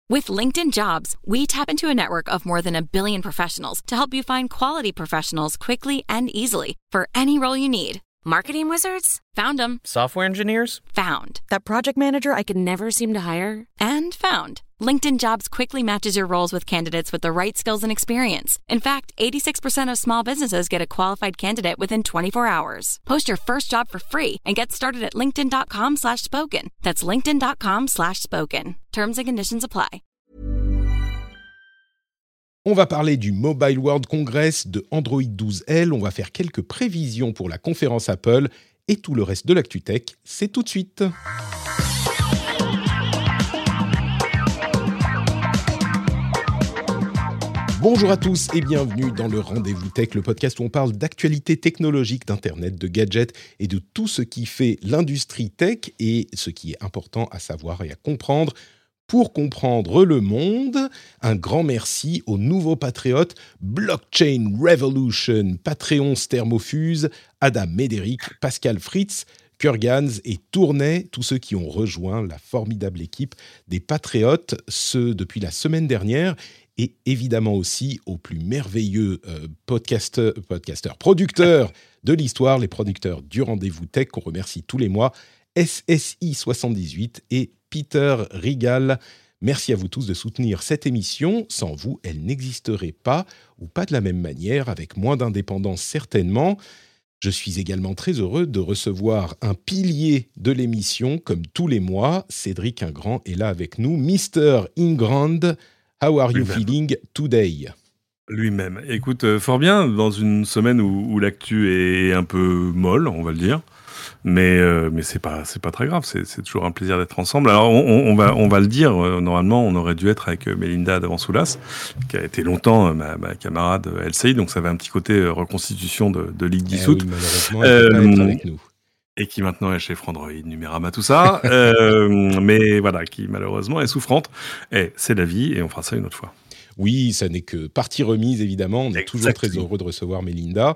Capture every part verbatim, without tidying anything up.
With LinkedIn Jobs, we tap into a network of more than a billion professionals to help you find quality professionals quickly and easily for any role you need. Marketing wizards? Found them. Software engineers? Found. That project manager I could never seem to hire? And found. LinkedIn Jobs quickly matches your roles with candidates with the right skills and experience. In fact, eighty-six percent of small businesses get a qualified candidate within twenty-four hours. Post your first job for free and get started at linkedin.com slash spoken. That's linkedin.com slash spoken. Terms and conditions apply. On va parler du Mobile World Congress, de Android douze L, on va faire quelques prévisions pour la conférence Apple et tout le reste de l'ActuTech, c'est tout de suite. Bonjour à tous et bienvenue dans le Rendez-vous Tech, le podcast où on parle d'actualité technologique, d'Internet, de gadgets et de tout ce qui fait l'industrie tech et ce qui est important à savoir et à comprendre. Pour comprendre le monde, un grand merci aux nouveaux patriotes Blockchain Revolution, Patreon Thermofuse, Adam Médéric, Pascal Fritz, Kurgans et Tournai, tous ceux qui ont rejoint la formidable équipe des patriotes, ce depuis la semaine dernière, et évidemment aussi aux plus merveilleux euh, podcasteurs, podcasteurs, producteurs de l'histoire, les producteurs du Rendez-vous Tech qu'on remercie tous les mois, S S I soixante-dix-huit et Peter Rigal. Merci à vous tous de soutenir cette émission. Sans vous, elle n'existerait pas, ou pas de la même manière, avec moins d'indépendance certainement. Je suis également très heureux de recevoir un pilier de l'émission, comme tous les mois. Cédric Ingrand est là avec nous. mister Ingrand, how are you Lui-même. feeling today? Lui-même. Écoute, euh, fort bien, dans une semaine où, où l'actu est un peu molle, on va le dire. Mais euh, mais c'est pas c'est pas très grave, c'est c'est toujours un plaisir d'être ensemble. Alors on, on va on va le dire, euh, normalement on aurait dû être avec euh, Mélinda Davansoulas, qui a été longtemps euh, ma, ma camarade euh, L C I, donc ça avait un petit côté euh, reconstitution de, de Ligue Eh dissoute. oui, malheureusement, elle ne peut pas être avec nous. Et qui maintenant est chez Frandroid, Numérama, tout ça, euh, mais voilà, qui malheureusement est souffrante. Et c'est la vie, et on fera ça une autre fois. Oui, ça n'est que partie remise, évidemment. On est Exactement. toujours très heureux de recevoir Mélinda.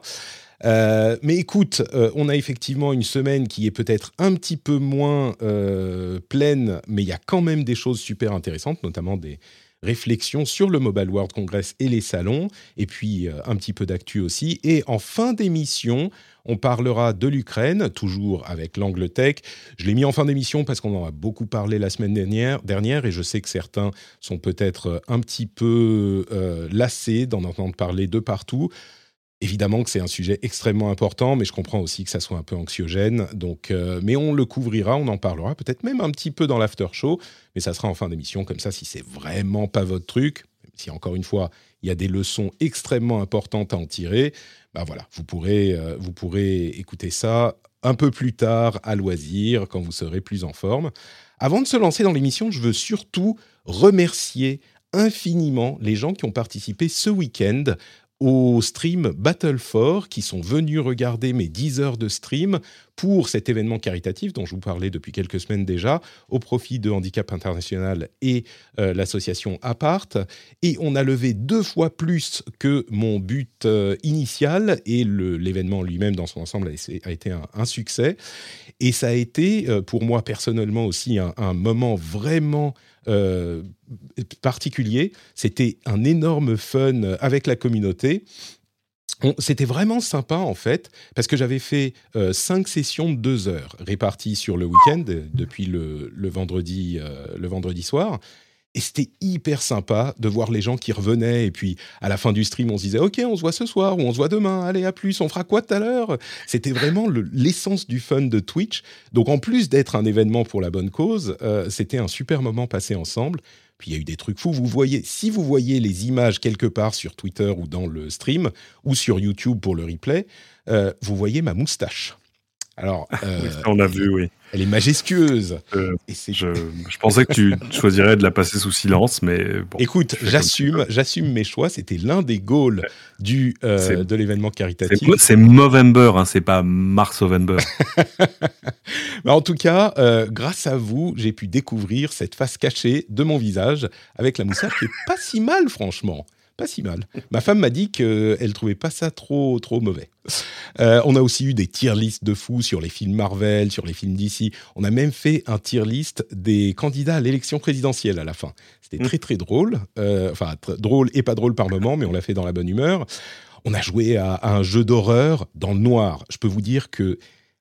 Euh, mais écoute, euh, on a effectivement une semaine qui est peut-être un petit peu moins euh, pleine, mais il y a quand même des choses super intéressantes, notamment des réflexions sur le Mobile World Congress et les salons, et puis euh, un petit peu d'actu aussi. Et en fin d'émission, on parlera de l'Ukraine, toujours avec l'angle tech. Je l'ai mis en fin d'émission parce qu'on en a beaucoup parlé la semaine dernière, dernière et je sais que certains sont peut-être un petit peu euh, lassés d'en entendre parler de partout. Évidemment que c'est un sujet extrêmement important, mais je comprends aussi que ça soit un peu anxiogène. Donc, euh, mais on le couvrira, on en parlera, peut-être même un petit peu dans l'after show, mais ça sera en fin d'émission, comme ça, si c'est vraiment pas votre truc, si encore une fois, il y a des leçons extrêmement importantes à en tirer, ben voilà, vous pourrez, euh, vous pourrez écouter ça un peu plus tard, à loisir, quand vous serez plus en forme. Avant de se lancer dans l'émission, je veux surtout remercier infiniment les gens qui ont participé ce week-end au stream Battle for, qui sont venus regarder mes dix heures de stream pour cet événement caritatif dont je vous parlais depuis quelques semaines déjà, au profit de Handicap International et euh, l'association Apart. Et on a levé deux fois plus que mon but euh, initial, et le, l'événement lui-même dans son ensemble a, a été un, un succès. Et ça a été, euh, pour moi personnellement aussi, un, un moment vraiment Euh, particulier. C'était un énorme fun avec la communauté. On, c'était vraiment sympa en fait, parce que j'avais fait euh, cinq sessions de deux heures réparties sur le week-end, depuis le, le, vendredi, euh, le vendredi soir. Et c'était hyper sympa de voir les gens qui revenaient. Et puis, à la fin du stream, on se disait « Ok, on se voit ce soir ou on se voit demain. Allez, à plus. On fera quoi tout à l'heure ?» C'était vraiment le, l'essence du fun de Twitch. Donc, en plus d'être un événement pour la bonne cause, euh, c'était un super moment passé ensemble. Puis, il y a eu des trucs fous. Vous voyez, si vous voyez les images quelque part sur Twitter ou dans le stream, ou sur YouTube pour le replay, euh, vous voyez ma moustache. Alors, euh, Oui, ça, on a vu, oui. Elle est majestueuse. Euh, et c'est... Je, je pensais que tu choisirais de la passer sous silence, mais bon. Écoute, j'assume, j'assume mes choix. C'était l'un des goals du, euh, de l'événement caritatif. C'est, c'est Movember, hein, c'est pas Mars-Ovember. En tout cas, euh, grâce à vous, j'ai pu découvrir cette face cachée de mon visage avec la moustache qui est pas si mal, franchement. pas si mal. Ma femme m'a dit qu'elle trouvait pas ça trop, trop mauvais. Euh, on a aussi eu des tier lists de fous sur les films Marvel, sur les films D C. On a même fait un tier list des candidats à l'élection présidentielle à la fin. C'était mmh. très, très drôle. Euh, enfin, tr- drôle et pas drôle par moment, mais on l'a fait dans la bonne humeur. On a joué à, à un jeu d'horreur dans le noir. Je peux vous dire que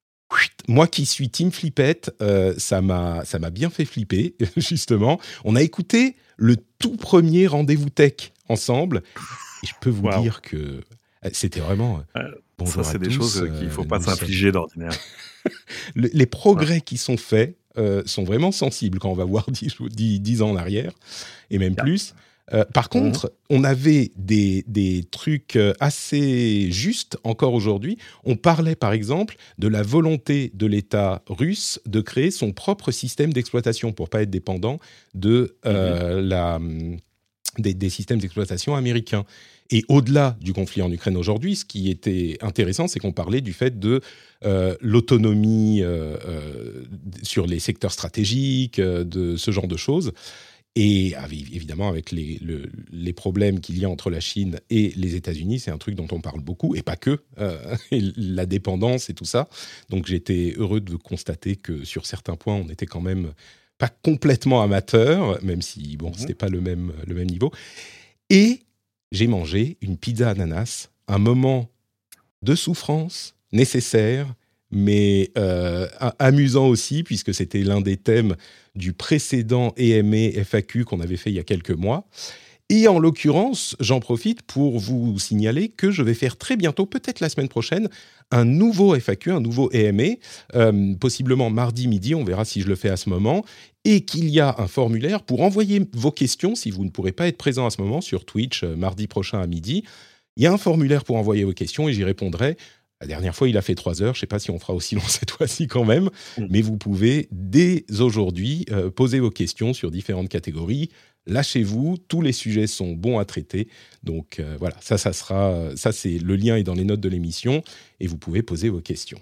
moi qui suis team flippette, euh, ça m'a, ça m'a bien fait flipper, justement. On a écouté le tout premier rendez-vous tech ensemble. Et je peux vous wow. dire que c'était vraiment... Euh, bonjour ça, c'est à des tous, choses qu'il ne faut euh, pas s'infliger sommes... d'ordinaire. le, les progrès ouais. qui sont faits euh, sont vraiment sensibles quand on va voir dix ans en arrière, et même yeah. plus. Euh, par contre, mmh. on avait des, des trucs assez justes encore aujourd'hui. On parlait par exemple de la volonté de l'État russe de créer son propre système d'exploitation pour ne pas être dépendant de, euh, mmh. la, des, des systèmes d'exploitation américains. Et au-delà du conflit en Ukraine aujourd'hui, ce qui était intéressant, c'est qu'on parlait du fait de euh, l'autonomie euh, euh, sur les secteurs stratégiques, euh, de ce genre de choses. Et évidemment, avec les, le, les problèmes qu'il y a entre la Chine et les États-Unis, c'est un truc dont on parle beaucoup, et pas que, euh, la dépendance et tout ça. Donc j'étais heureux de constater que sur certains points, on n'était quand même pas complètement amateur, même si bon, mmh. c'était pas le même, le même niveau. Et j'ai mangé une pizza ananas, un moment de souffrance nécessaire, mais euh, amusant aussi, puisque c'était l'un des thèmes du précédent E M E F A Q qu'on avait fait il y a quelques mois. Et en l'occurrence, j'en profite pour vous signaler que je vais faire très bientôt, peut-être la semaine prochaine, un nouveau F A Q, un nouveau E M E, euh, possiblement mardi midi, on verra si je le fais à ce moment, et qu'il y a un formulaire pour envoyer vos questions, si vous ne pourrez pas être présent à ce moment, sur Twitch, euh, mardi prochain à midi. Il y a un formulaire pour envoyer vos questions et j'y répondrai. La dernière fois, il a fait trois heures. Je ne sais pas si on fera aussi long cette fois-ci quand même. Mmh. Mais vous pouvez, dès aujourd'hui, euh, poser vos questions sur différentes catégories. Lâchez-vous. Tous les sujets sont bons à traiter. Donc, euh, voilà. Ça, ça sera... Ça, c'est... Le lien est dans les notes de l'émission. Et vous pouvez poser vos questions.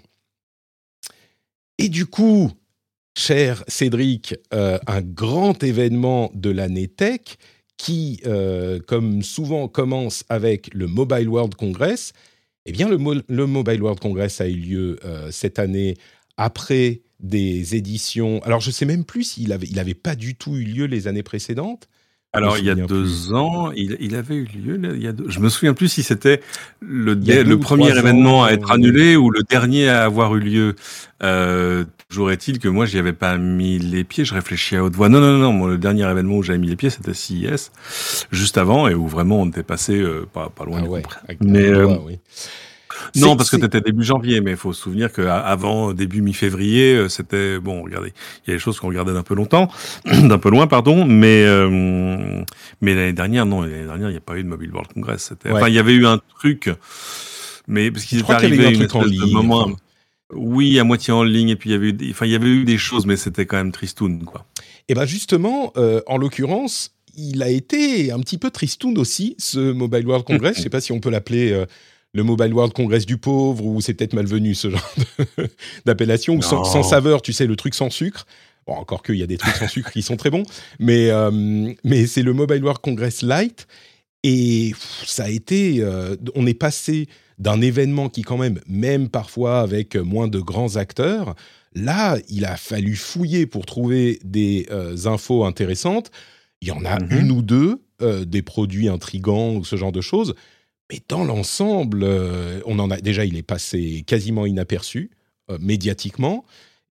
Et du coup, cher Cédric, euh, un grand événement de l'année tech qui, euh, comme souvent, commence avec le Mobile World Congress. Eh bien, le, Mo- le Mobile World Congress a eu lieu euh, cette année après des éditions... Alors, je ne sais même plus s'il n'avait il avait pas du tout eu lieu les années précédentes. Alors, il y a deux plus. ans, il, il avait eu lieu... Là, il y a deux... Je me souviens plus si c'était le, dé... le premier événement ans, à être euh... annulé ou le dernier à avoir eu lieu. Euh, toujours est-il que moi, j'y avais pas mis les pieds. Je réfléchis à haute voix. Non, non, non. Moi, le dernier événement où j'avais mis les pieds, c'était C I S, juste avant, et où vraiment on était passé euh, pas, pas loin ah du ouais, compris. Mais... Euh... Voix, oui. Non, c'est, parce que c'était début janvier, mais il faut se souvenir qu'avant, début mi-février, c'était... Bon, regardez, il y a des choses qu'on regardait d'un peu longtemps, d'un peu loin, pardon, mais euh, mais l'année dernière, non, l'année dernière, il n'y a pas eu de Mobile World Congress. C'était, ouais. Enfin, il y avait eu un truc, mais parce qu'il est arrivé une espèce de moment... Enfin. Oui, à moitié en ligne, et puis il y avait eu des, enfin, il y avait eu des choses, mais c'était quand même tristoun, quoi. Et ben justement, euh, en l'occurrence, il a été un petit peu tristoun aussi, ce Mobile World Congress. Je ne sais pas si on peut l'appeler... Euh, le Mobile World Congress du pauvre, ou c'est peut-être malvenu ce genre de, d'appellation, ou sans, sans saveur, tu sais, le truc sans sucre. Bon, encore qu'il y a des trucs sans sucre qui sont très bons, mais, euh, mais c'est le Mobile World Congress Lite, et pff, ça a été... Euh, on est passé d'un événement qui quand même, même parfois avec moins de grands acteurs, là, il a fallu fouiller pour trouver des euh, infos intéressantes. Il y en a mm-hmm. une ou deux, euh, des produits intrigants ou ce genre de choses. Mais dans l'ensemble, euh, on en a déjà, il est passé quasiment inaperçu euh, médiatiquement.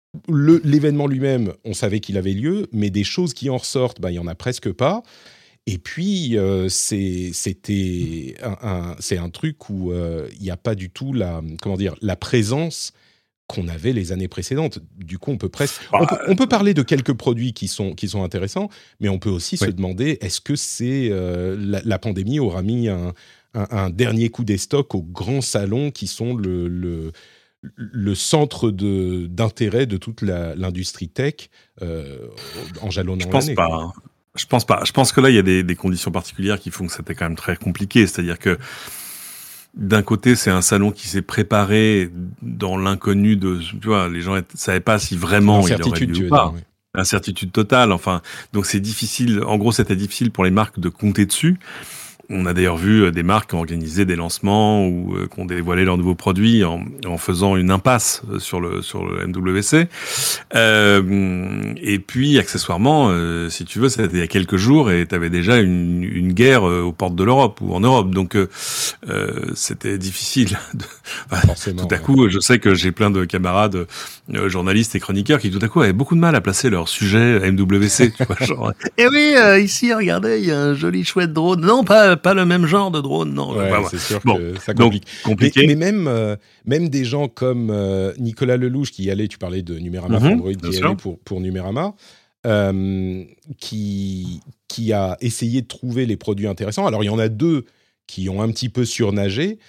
Le, l'événement lui-même, on savait qu'il avait lieu, mais des choses qui en ressortent, ben, il n'y en a presque pas. Et puis, euh, c'est, c'était un, un, c'est un truc où euh, il n'y a pas du tout la, comment dire, la présence qu'on avait les années précédentes. Du coup, on peut presque... Bah, on, peut, on peut parler de quelques produits qui sont, qui sont intéressants, mais on peut aussi oui. se demander, est-ce que c'est, euh, la, la pandémie aura mis un... Un, un dernier coup des stocks aux grands salons qui sont le, le, le centre de, d'intérêt de toute la, l'industrie tech euh, en jalonnant Je pense l'année. Pas. Hein. Je pense pas. Je pense que là, il y a des, des conditions particulières qui font que c'était quand même très compliqué. C'est-à-dire que d'un côté, c'est un salon qui s'est préparé dans l'inconnu de... Tu vois, les gens ne savaient pas si vraiment il aurait lieu ou pas. Dire, oui. Incertitude totale. Enfin, donc c'est difficile. En gros, c'était difficile pour les marques de compter dessus. On a d'ailleurs vu des marques qui ont organisé des lancements ou euh, qui ont dévoilé leurs nouveaux produits en, en faisant une impasse sur le sur le M W C. Euh, et puis accessoirement, euh, si tu veux, c'était il y a quelques jours et tu avais déjà une, une guerre euh, aux portes de l'Europe ou en Europe. Donc euh, euh, c'était difficile. De... Enfin, tout à coup, je sais que j'ai plein de camarades euh, journalistes et chroniqueurs qui tout à coup avaient beaucoup de mal à placer leur sujet M W C. Tu vois, genre. Et oui, euh, ici, regardez, il y a un joli chouette drone. Non, pas pas le même genre de drone, non. Ouais, enfin, c'est sûr bon, que ça complique. Donc, compliqué. Mais, mais même euh, même des gens comme euh, Nicolas Lelouch qui y allait, tu parlais de Numérama Mm-hmm, Android, qui y allait pour pour Numérama, euh, qui qui a essayé de trouver les produits intéressants. Alors il y en a deux qui ont un petit peu surnagé.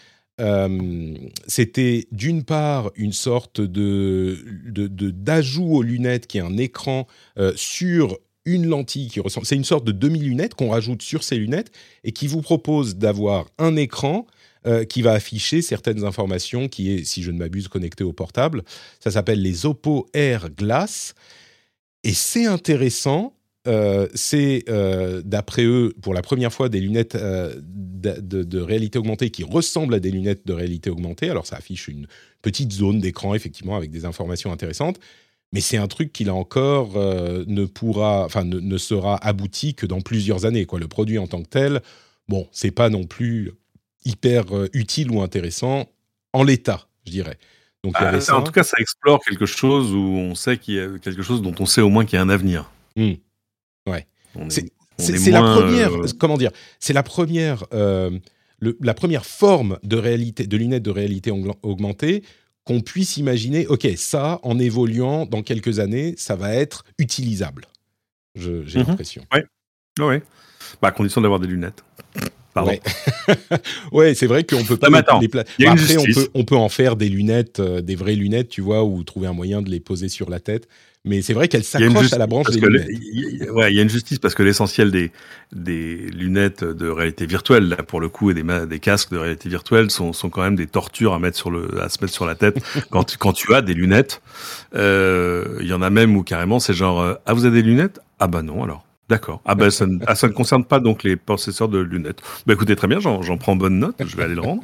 Euh, c'était d'une part une sorte de, de, de d'ajout aux lunettes qui est un écran euh, sur une lentille qui ressemble, c'est une sorte de demi-lunette qu'on rajoute sur ces lunettes et qui vous propose d'avoir un écran euh, qui va afficher certaines informations qui est, si je ne m'abuse, connecté au portable. Ça s'appelle les Oppo Air Glass et c'est intéressant. Euh, c'est, euh, d'après eux, pour la première fois, des lunettes euh, de, de, de réalité augmentée qui ressemblent à des lunettes de réalité augmentée. Alors, ça affiche une petite zone d'écran, effectivement, avec des informations intéressantes. Mais c'est un truc qui, là encore, euh, ne pourra, enfin, ne, ne sera abouti que dans plusieurs années, quoi. Le produit en tant que tel, bon, c'est pas non plus hyper euh, utile ou intéressant en l'état, je dirais. Donc, il y avait Ah, ça. en tout cas, ça explore quelque chose où on sait qu'il y a quelque chose dont on sait au moins qu'il y a un avenir. Mmh. Ouais. On c'est est, on c'est, est c'est moins, la première, euh... comment dire, c'est la première, euh, le, la première forme de réalité, de lunettes de réalité augmentée qu'on puisse imaginer. Ok, ça, en évoluant dans quelques années, ça va être utilisable. Je, j'ai mm-hmm. l'impression. Ouais, ouais. Bah, à condition d'avoir des lunettes. Pardon. Ouais, ouais, c'est vrai qu'on peut pas non, les, les pla- bah, après on peut on peut en faire des lunettes, euh, des vraies lunettes, tu vois, ou trouver un moyen de les poser sur la tête. Mais c'est vrai qu'elles s'accrochent à la branche des lunettes. Il y a, ouais, il y a une justice parce que l'essentiel des des lunettes de réalité virtuelle, là pour le coup, et des des casques de réalité virtuelle sont sont quand même des tortures à mettre sur le à se mettre sur la tête quand tu, quand tu as des lunettes. Euh, il y en a même où carrément c'est genre euh, ah vous avez des lunettes? Ah bah non alors. D'accord. Ah ben, ça, ne, ah, ça ne concerne pas donc les possesseurs de lunettes. Bah écoutez, très bien, j'en, j'en prends bonne note, je vais aller le rendre.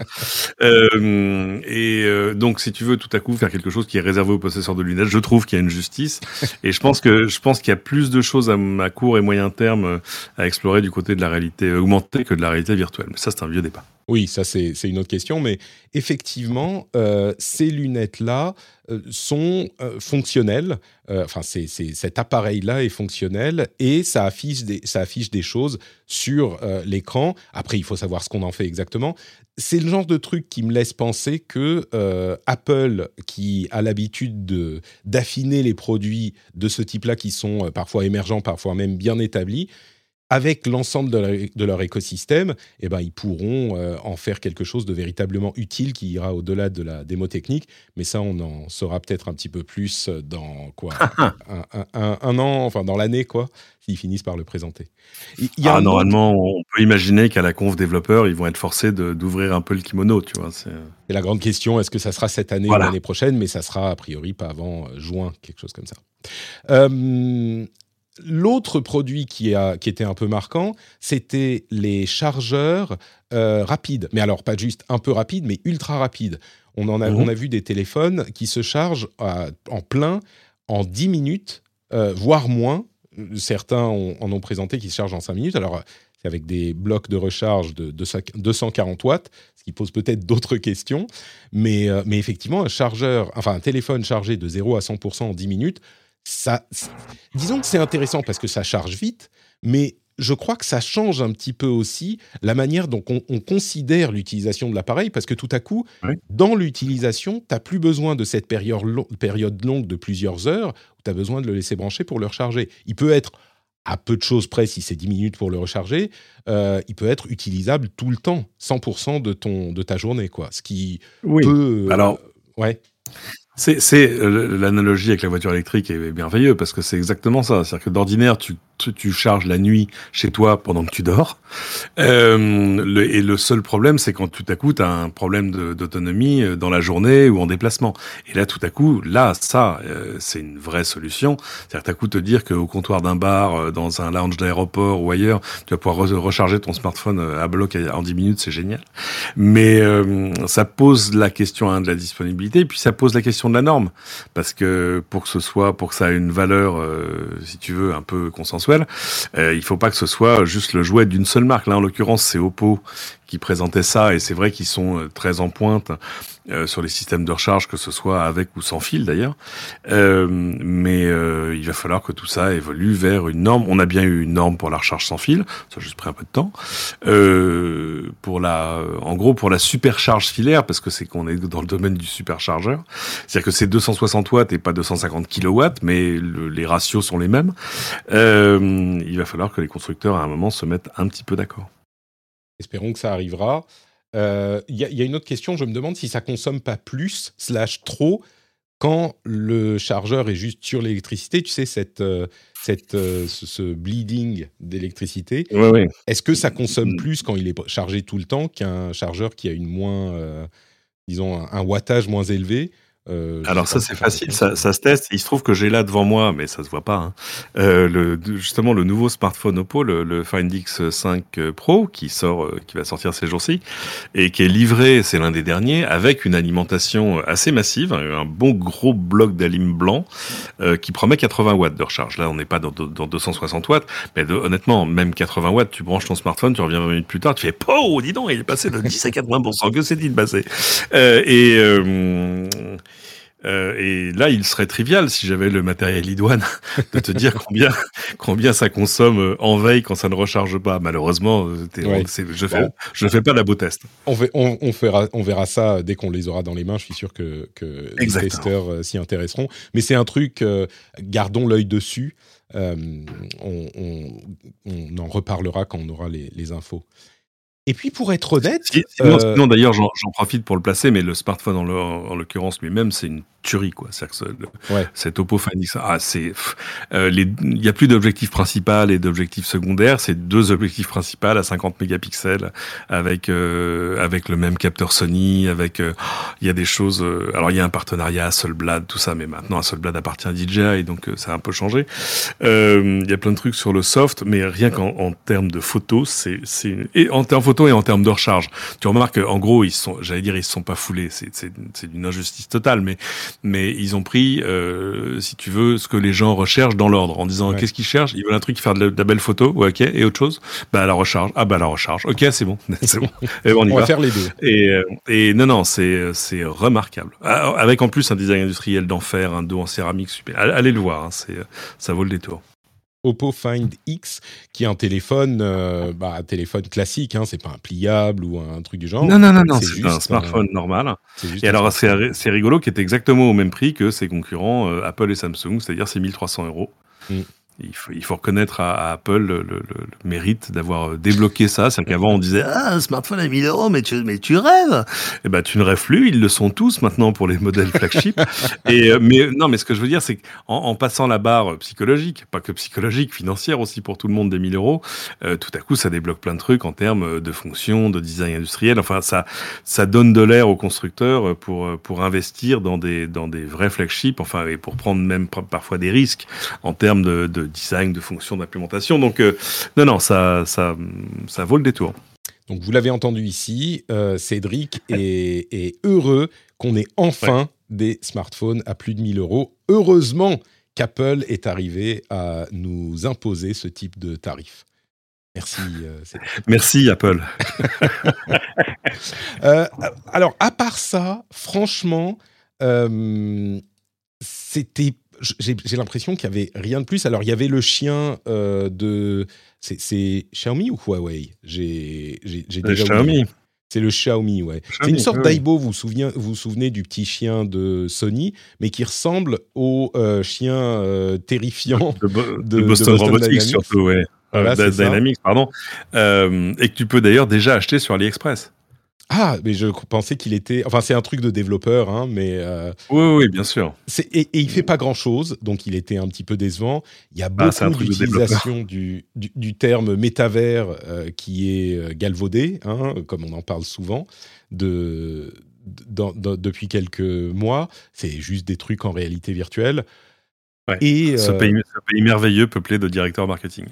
Euh, et euh, donc, si tu veux tout à coup faire quelque chose qui est réservé aux possesseurs de lunettes, je trouve qu'il y a une justice. Et je pense que je pense qu'il y a plus de choses à, à court et moyen terme à explorer du côté de la réalité augmentée que de la réalité virtuelle. Mais ça, c'est un vieux débat. Oui, ça c'est, c'est une autre question, mais effectivement, euh, ces lunettes-là euh, sont euh, fonctionnelles. Euh, enfin, c'est, c'est, cet appareil-là est fonctionnel et ça affiche des, ça affiche des choses sur euh, l'écran. Après, il faut savoir ce qu'on en fait exactement. C'est le genre de truc qui me laisse penser que euh, Apple, qui a l'habitude de, d'affiner les produits de ce type-là, qui sont euh, parfois émergents, parfois même bien établis, avec l'ensemble de leur, de leur écosystème, eh ben, ils pourront euh, en faire quelque chose de véritablement utile qui ira au-delà de la démo technique. Mais ça, on en saura peut-être un petit peu plus dans quoi, un, un, un, un an, enfin dans l'année, quoi, s'ils finissent par le présenter. Il y a ah, normalement, autre... on peut imaginer qu'à la conf développeurs, ils vont être forcés de, d'ouvrir un peu le kimono, tu vois. C'est... Et la grande question, est-ce que ça sera cette année voilà. ou l'année prochaine? Mais ça sera a priori pas avant juin, quelque chose comme ça. Euh, L'autre produit qui, a, qui était un peu marquant, c'était les chargeurs euh, rapides. Mais alors, pas juste un peu rapides, mais ultra rapides. On, en a, mmh. on a vu des téléphones qui se chargent à, en plein en dix minutes, euh, voire moins. Certains ont, en ont présenté qui se chargent en cinq minutes. Alors, c'est avec des blocs de recharge de deux cent quarante watts, ce qui pose peut-être d'autres questions. Mais, euh, mais effectivement, un chargeur, enfin un téléphone chargé de zéro à cent pour cent en dix minutes, ça, disons que c'est intéressant parce que ça charge vite, mais je crois que ça change un petit peu aussi la manière dont on, on considère l'utilisation de l'appareil, parce que tout à coup, oui. dans l'utilisation, tu n'as plus besoin de cette période, lo- période longue de plusieurs heures où tu as besoin de le laisser brancher pour le recharger. Il peut être, à peu de choses près, si c'est dix minutes pour le recharger, euh, il peut être utilisable tout le temps, cent pour cent de, ton, de ta journée, quoi. Ce qui oui. peut... Alors, euh, ouais. C'est, c'est euh, l'analogie avec la voiture électrique est merveilleuse parce que c'est exactement ça. C'est-à-dire que d'ordinaire, tu, tu, tu charges la nuit chez toi pendant que tu dors. Euh, le, et le seul problème, c'est quand tout à coup, tu as un problème de, d'autonomie dans la journée ou en déplacement. Et là, tout à coup, là, ça, euh, c'est une vraie solution. C'est-à-dire que tout à coup, te dire qu'au comptoir d'un bar, dans un lounge d'aéroport ou ailleurs, tu vas pouvoir re- recharger ton smartphone à bloc en dix minutes, c'est génial. Mais euh, ça pose la question hein, de la disponibilité, puis ça pose la question de la norme, parce que pour que ce soit, pour que ça ait une valeur, euh, si tu veux, un peu consensuelle, euh, il faut pas que ce soit juste le jouet d'une seule marque. Là, en l'occurrence, c'est Oppo qui présentait ça, et c'est vrai qu'ils sont très en pointe euh, sur les systèmes de recharge, que ce soit avec ou sans fil d'ailleurs. Euh, mais euh, il va falloir que tout ça évolue vers une norme. On a bien eu une norme pour la recharge sans fil, ça a juste pris un peu de temps. Euh, pour la, en gros, pour la supercharge filaire, parce que c'est qu'on est dans le domaine du superchargeur. C'est-à-dire que c'est deux cent soixante watts et pas deux cent cinquante kilowatts, mais le, les ratios sont les mêmes. Euh, il va falloir que les constructeurs, à un moment, se mettent un petit peu d'accord. Espérons que ça arrivera. Il euh, y, y a une autre question, je me demande si ça consomme pas plus, slash trop, quand le chargeur est juste sur l'électricité, tu sais, cette, euh, cette, euh, ce, ce bleeding d'électricité. Ouais, ouais. Est-ce que ça consomme plus quand il est chargé tout le temps qu'un chargeur qui a une moins, euh, disons, un, un wattage moins élevé? Euh, Alors ça c'est facile, ça, ça se teste. Il se trouve que j'ai là devant moi, mais ça se voit pas, hein, euh, le, justement le nouveau smartphone Oppo, le, le Find X cinq Pro, qui sort, euh, qui va sortir ces jours-ci, et qui est livré, c'est l'un des derniers, avec une alimentation assez massive, un bon gros bloc d'alim blanc euh, qui promet quatre-vingts watts de recharge. Là on n'est pas dans, dans deux cent soixante watts, mais de, honnêtement même quatre-vingts watts, tu branches ton smartphone, tu reviens vingt minutes plus tard, tu fais « Oh, dis donc, il est passé de dix à quatre-vingts pour cent, que s'est-il passé ?» euh, Et... Euh, Euh, et là, il serait trivial, si j'avais le matériel idoine, de te dire combien, combien ça consomme en veille quand ça ne recharge pas. Malheureusement, ouais. c'est, je fais, bon. je fais pas la beau test. On, fait, on, on, fera, on verra ça dès qu'on les aura dans les mains. Je suis sûr que, que les testeurs euh, s'y intéresseront. Mais c'est un truc, euh, gardons l'œil dessus. Euh, on, on, on en reparlera quand on aura les, les infos. Et puis, pour être honnête... Si, sinon, euh... sinon, d'ailleurs, j'en, j'en profite pour le placer, mais le smartphone, en, le, en l'occurrence lui-même, c'est une tuerie, quoi. C'est-à-dire que le, ouais. cet Oppo Find X, ah, c'est... Euh, il n'y a plus d'objectif principal et d'objectif secondaire, c'est deux objectifs principaux à cinquante mégapixels, avec, euh, avec le même capteur Sony, avec... Il euh, y a des choses... Euh, alors, il y a un partenariat Hasselblad, tout ça, mais maintenant, Hasselblad appartient à D J I, donc euh, ça a un peu changé. Il euh, y a plein de trucs sur le soft, mais rien qu'en en termes de photos, c'est... c'est et en termes photos et en termes de recharge. Tu remarques en gros, ils sont, j'allais dire, ils se sont pas foulés. C'est, c'est, c'est d'une injustice totale, mais, mais ils ont pris, euh, si tu veux, ce que les gens recherchent dans l'ordre, en disant, ouais. qu'est-ce qu'ils cherchent? Ils veulent un truc qui fait de la, de la belle photo, ouais, ok, et autre chose? Bah, la recharge. Ah, bah, la recharge. Ok, c'est bon. c'est bon. Et bon, on y on va. va faire les deux. Et, et non, non, c'est, c'est remarquable. Avec en plus un design industriel d'enfer, un dos en céramique super. Allez le voir, hein, c'est, ça vaut le détour. Oppo Find X, qui est un téléphone, euh, bah, un téléphone classique, hein, c'est pas un pliable ou un truc du genre. Non, non, non, non, c'est, c'est un smartphone un... normal. Et alors, c'est, c'est rigolo, qui est exactement au même prix que ses concurrents euh, Apple et Samsung, c'est-à-dire c'est mille trois cents euros. Mm. Il faut, il faut reconnaître à, à Apple le, le, le mérite d'avoir débloqué ça. C'est qu'avant, on disait « Ah, un smartphone à mille euros, mais tu, mais tu rêves !» Eh ben, tu ne rêves plus. Ils le sont tous maintenant pour les modèles flagship. Et, mais, non, mais ce que je veux dire, c'est qu'en en passant la barre psychologique, pas que psychologique, financière aussi pour tout le monde des mille euros, euh, tout à coup, ça débloque plein de trucs en termes de fonction, de design industriel. Enfin, ça, ça donne de l'air aux constructeurs pour, pour investir dans des, dans des vrais flagships, enfin, et pour prendre même parfois des risques en termes de, de design, de fonction, d'implémentation. Donc, euh, non, non, ça, ça, ça vaut le détour. Donc, vous l'avez entendu ici, euh, Cédric est, est heureux qu'on ait enfin ouais. des smartphones à plus de mille euros. Heureusement qu'Apple est arrivé à nous imposer ce type de tarif. Merci. Euh, Merci, Apple. euh, alors, à part ça, franchement, euh, c'était... J'ai, j'ai l'impression qu'il n'y avait rien de plus. Alors, il y avait le chien euh, de... C'est, c'est Xiaomi ou Huawei? J'ai, j'ai, j'ai déjà Xiaomi. Oublié. C'est le Xiaomi, ouais. Xiaomi, c'est une sorte oui. d'Aibo, vous vous souvenez, vous vous souvenez du petit chien de Sony, mais qui ressemble au euh, chien euh, terrifiant de, de, de Boston, de Boston Robotics, Dynamics. surtout, ouais. Voilà, euh, Dynamics, pardon. Euh, et que tu peux d'ailleurs déjà acheter sur AliExpress. Ah, mais je pensais qu'il était... Enfin, c'est un truc de développeur, hein, mais... Euh, oui, oui, bien sûr. C'est... Et, et il fait pas grand-chose, donc il était un petit peu décevant. Il y a beaucoup ah, d'utilisation du, du, du terme métavers euh, qui est galvaudé, hein, comme on en parle souvent, de, de, de, depuis quelques mois. C'est juste des trucs en réalité virtuelle. Ouais. Et, ce, euh... pays, ce pays merveilleux peuplé de directeurs marketing.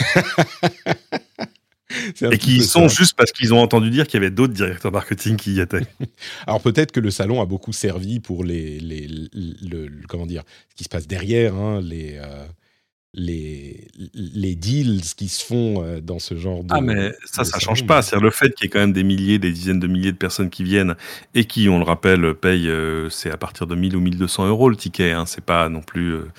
Et qui y sont ça. Juste parce qu'ils ont entendu dire qu'il y avait d'autres directeurs marketing qui y étaient. Alors peut-être que le salon a beaucoup servi pour les, les, le, le, comment dire, ce qui se passe derrière, hein, les, euh, les, les deals qui se font dans ce genre de... Ah mais ça, ça change pas. C'est-à-dire le fait qu'il y ait quand même des milliers, des dizaines de milliers de personnes qui viennent et qui, on le rappelle, payent, euh, c'est à partir de mille ou mille deux cents euros le ticket, hein, c'est pas non plus... Euh,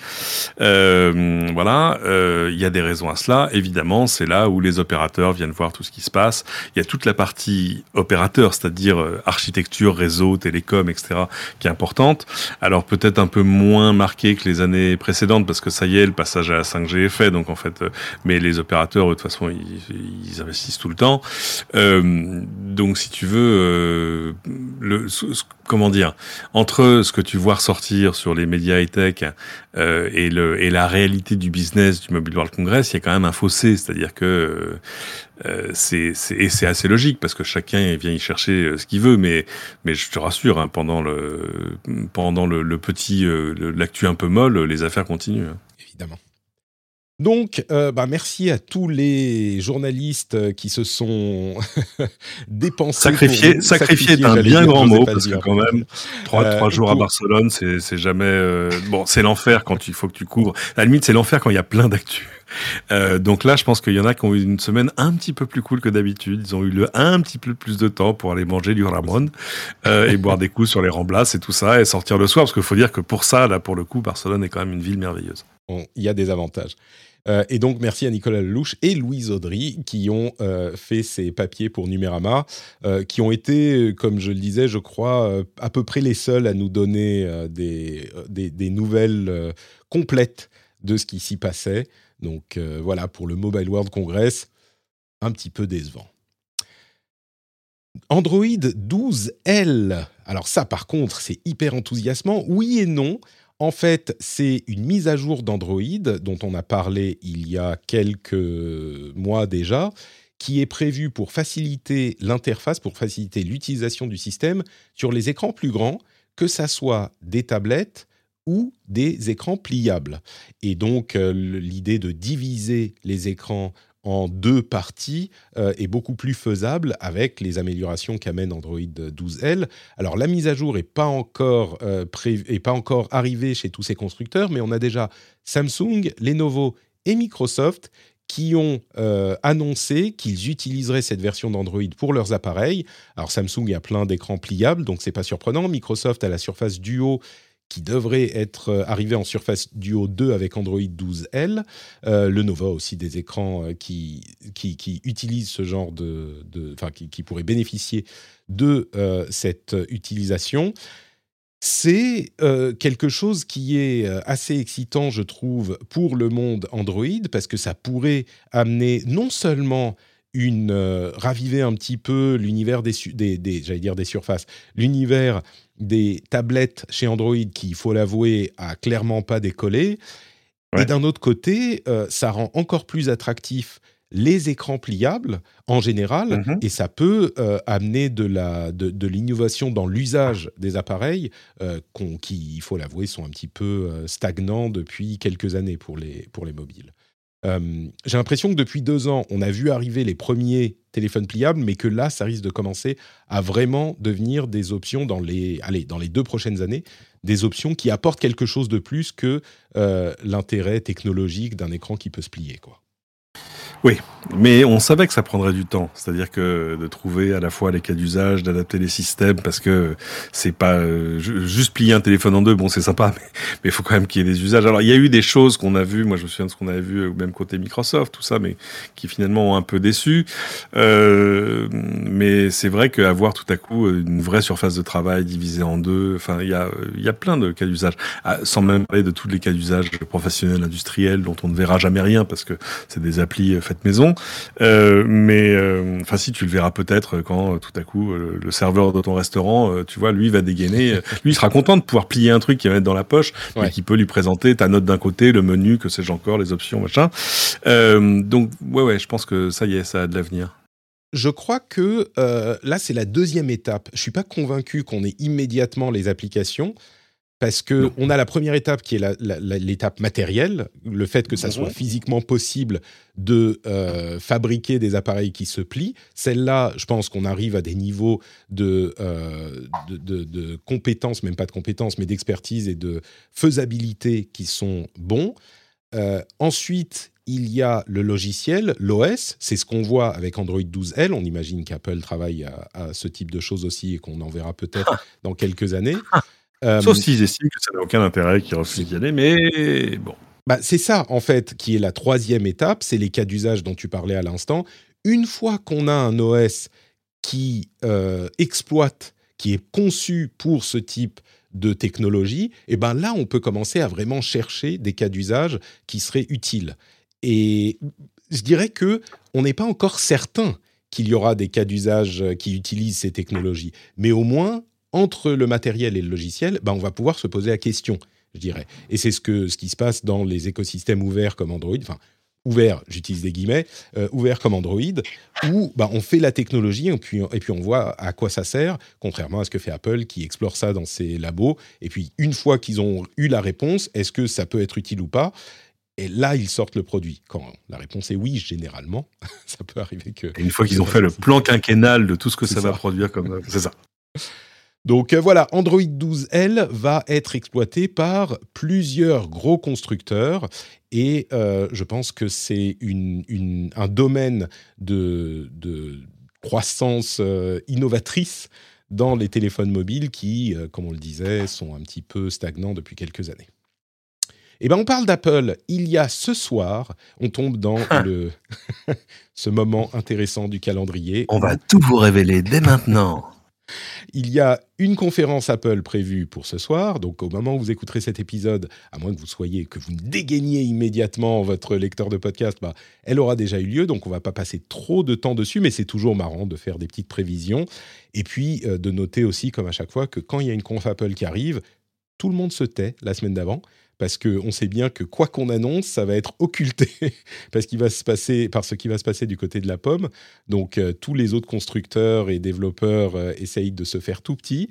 euh, voilà, il euh, y a des raisons à cela. Évidemment, c'est là où les opérateurs viennent voir tout ce qui se passe. Il y a toute la partie opérateur, c'est-à-dire euh, architecture, réseau, télécom, et cetera, qui est importante. Alors peut-être un peu moins marquée que les années précédentes, parce que ça y est, le passage à la cinq G est fait, donc en fait, euh, mais les opérateurs, de toute façon, ils, ils investissent tout le temps. Euh, donc, si tu veux, euh, le, ce, comment dire, entre ce que tu vois ressortir sur les médias high-tech euh, et, le, et la réalité du business du Mobile World Congress, il y a quand même un fossé, c'est-à-dire que euh, c'est, c'est, et c'est assez logique, parce que chacun vient y chercher ce qu'il veut, mais, mais je te rassure, hein, pendant le, pendant le, le petit, euh, l'actu un peu molle, les affaires continuent. Hein. Évidemment. Donc, euh, bah, merci à tous les journalistes qui se sont dépensés. Sacrifier, sacrifier est un bien grand mot, parce que quand même, trois, euh, trois jours pour... à Barcelone, c'est, c'est jamais... Euh, bon, c'est l'enfer quand il faut que tu couvres. À la limite, c'est l'enfer quand il y a plein d'actu. Euh, donc là, je pense qu'il y en a qui ont eu une semaine un petit peu plus cool que d'habitude. Ils ont eu le, un petit peu plus de temps pour aller manger du Ramon euh, et boire des coups sur les Ramblas et tout ça, et sortir le soir, parce qu'il faut dire que pour ça, là, pour le coup, Barcelone est quand même une ville merveilleuse. Bon, il y a des avantages. Euh, et donc, merci à Nicolas Lelouch et Louise Audry qui ont euh, fait ces papiers pour Numérama, euh, qui ont été, comme je le disais, je crois, euh, à peu près les seuls à nous donner euh, des, des, des nouvelles euh, complètes de ce qui s'y passait. Donc euh, voilà, pour le Mobile World Congress, un petit peu décevant. Android douze L. Alors ça, par contre, c'est hyper enthousiasmant. Oui et non. En fait, c'est une mise à jour d'Android dont on a parlé il y a quelques mois déjà, qui est prévue pour faciliter l'interface, pour faciliter l'utilisation du système sur les écrans plus grands, que ça soit des tablettes ou des écrans pliables. Et donc, euh, l'idée de diviser les écrans en deux parties euh, est beaucoup plus faisable avec les améliorations qu'amène Android douze L. Alors, la mise à jour n'est pas, euh, pré- pas encore arrivée chez tous ces constructeurs, mais on a déjà Samsung, Lenovo et Microsoft qui ont euh, annoncé qu'ils utiliseraient cette version d'Android pour leurs appareils. Alors, Samsung a plein d'écrans pliables, donc ce n'est pas surprenant. Microsoft a la Surface Duo, qui devrait être arrivé en Surface Duo deux avec Android douze L. Euh, Lenovo a aussi des écrans qui, qui, qui utilisent ce genre de... de enfin, qui, qui pourraient bénéficier de euh, cette utilisation. C'est euh, quelque chose qui est assez excitant, je trouve, pour le monde Android, parce que ça pourrait amener non seulement une... Euh, raviver un petit peu l'univers des, des, des... j'allais dire des surfaces, l'univers des tablettes chez Android qui, il faut l'avouer, a clairement pas décollé. Ouais. Et d'un autre côté, euh, ça rend encore plus attractif les écrans pliables en général, mm-hmm. et ça peut euh, amener de, la, de, de l'innovation dans l'usage des appareils euh, qu'on, qui, il faut l'avouer, sont un petit peu euh, stagnants depuis quelques années pour les, pour les mobiles. Euh, j'ai l'impression que depuis deux ans, on a vu arriver les premiers téléphones pliables, mais que là, ça risque de commencer à vraiment devenir des options dans les, allez, dans les deux prochaines années, des options qui apportent quelque chose de plus que euh, l'intérêt technologique d'un écran qui peut se plier, quoi. Oui, mais on savait que ça prendrait du temps, c'est-à-dire que de trouver à la fois les cas d'usage, d'adapter les systèmes, parce que c'est pas euh, juste plier un téléphone en deux, bon c'est sympa, mais mais il faut quand même qu'il y ait des usages. Alors il y a eu des choses qu'on a vues, moi je me souviens de ce qu'on avait vu même côté Microsoft, tout ça, mais qui finalement ont un peu déçu. Euh, mais c'est vrai qu'avoir tout à coup une vraie surface de travail divisée en deux, enfin il y a il y a plein de cas d'usage, ah, sans même parler de tous les cas d'usage professionnels, industriels, dont on ne verra jamais rien parce que c'est des applis faites faites maison. Euh, mais enfin, euh, si tu le verras peut-être quand tout à coup le, le serveur de ton restaurant, euh, tu vois, lui va dégainer. Lui, il sera content de pouvoir plier un truc qu'il va mettre dans la poche ouais. et qui peut lui présenter ta note d'un côté, le menu, que sais-je encore, les options, machin. Euh, donc, ouais, ouais, je pense que ça y est, ça a de l'avenir. Je crois que euh, là, c'est la deuxième étape. Je suis pas convaincu qu'on ait immédiatement les applications. Parce qu'on a la première étape qui est la, la, la, l'étape matérielle, le fait que ça soit physiquement possible de euh, fabriquer des appareils qui se plient. Celle-là, je pense qu'on arrive à des niveaux de, euh, de, de, de compétences, même pas de compétences, mais d'expertise et de faisabilité qui sont bons. Euh, ensuite, il y a le logiciel, l'O S, c'est ce qu'on voit avec Android douze L. On imagine qu'Apple travaille à, à ce type de choses aussi et qu'on en verra peut-être dans quelques années. Euh, Sauf s'ils estiment que ça n'a aucun intérêt, qu'ils refusent d'y aller, mais bon. Bah, c'est ça, en fait, qui est la troisième étape, c'est les cas d'usage dont tu parlais à l'instant. Une fois qu'on a un O S qui euh, exploite, qui est conçu pour ce type de technologie, et ben là, on peut commencer à vraiment chercher des cas d'usage qui seraient utiles. Et je dirais qu'on n'est pas encore certain qu'il y aura des cas d'usage qui utilisent ces technologies, mais au moins entre le matériel et le logiciel, ben on va pouvoir se poser la question, je dirais. Et c'est ce, que, ce qui se passe dans les écosystèmes ouverts comme Android, enfin, ouverts, j'utilise des guillemets, euh, ouverts comme Android, où ben, on fait la technologie et puis, et puis on voit à quoi ça sert, contrairement à ce que fait Apple, qui explore ça dans ses labos. Et puis, une fois qu'ils ont eu la réponse, est-ce que ça peut être utile ou pas ? Et là, ils sortent le produit. Quand la réponse est oui, généralement, ça peut arriver que... Et une fois qu'ils ont fait le plan quinquennal de tout ce que ça, ça va produire, comme c'est ça. Donc euh, voilà, Android douze L va être exploité par plusieurs gros constructeurs et euh, je pense que c'est une, une, un domaine de, de croissance euh, innovatrice dans les téléphones mobiles qui, euh, comme on le disait, sont un petit peu stagnants depuis quelques années. Eh bien, on parle d'Apple. Il y a ce soir, on tombe dans le ce moment intéressant du calendrier. On va tout vous révéler dès maintenant. Il y a une conférence Apple prévue pour ce soir, donc au moment où vous écouterez cet épisode, à moins que vous soyez, que vous dégainiez immédiatement votre lecteur de podcast, bah, elle aura déjà eu lieu, donc on ne va pas passer trop de temps dessus, mais c'est toujours marrant de faire des petites prévisions, et puis euh, de noter aussi, comme à chaque fois, que quand il y a une conf Apple qui arrive, tout le monde se tait la semaine d'avant, parce qu'on sait bien que quoi qu'on annonce, ça va être occulté parce qu'il va se passer, par ce qui va se passer du côté de la pomme. Donc, euh, tous les autres constructeurs et développeurs euh, essayent de se faire tout petits.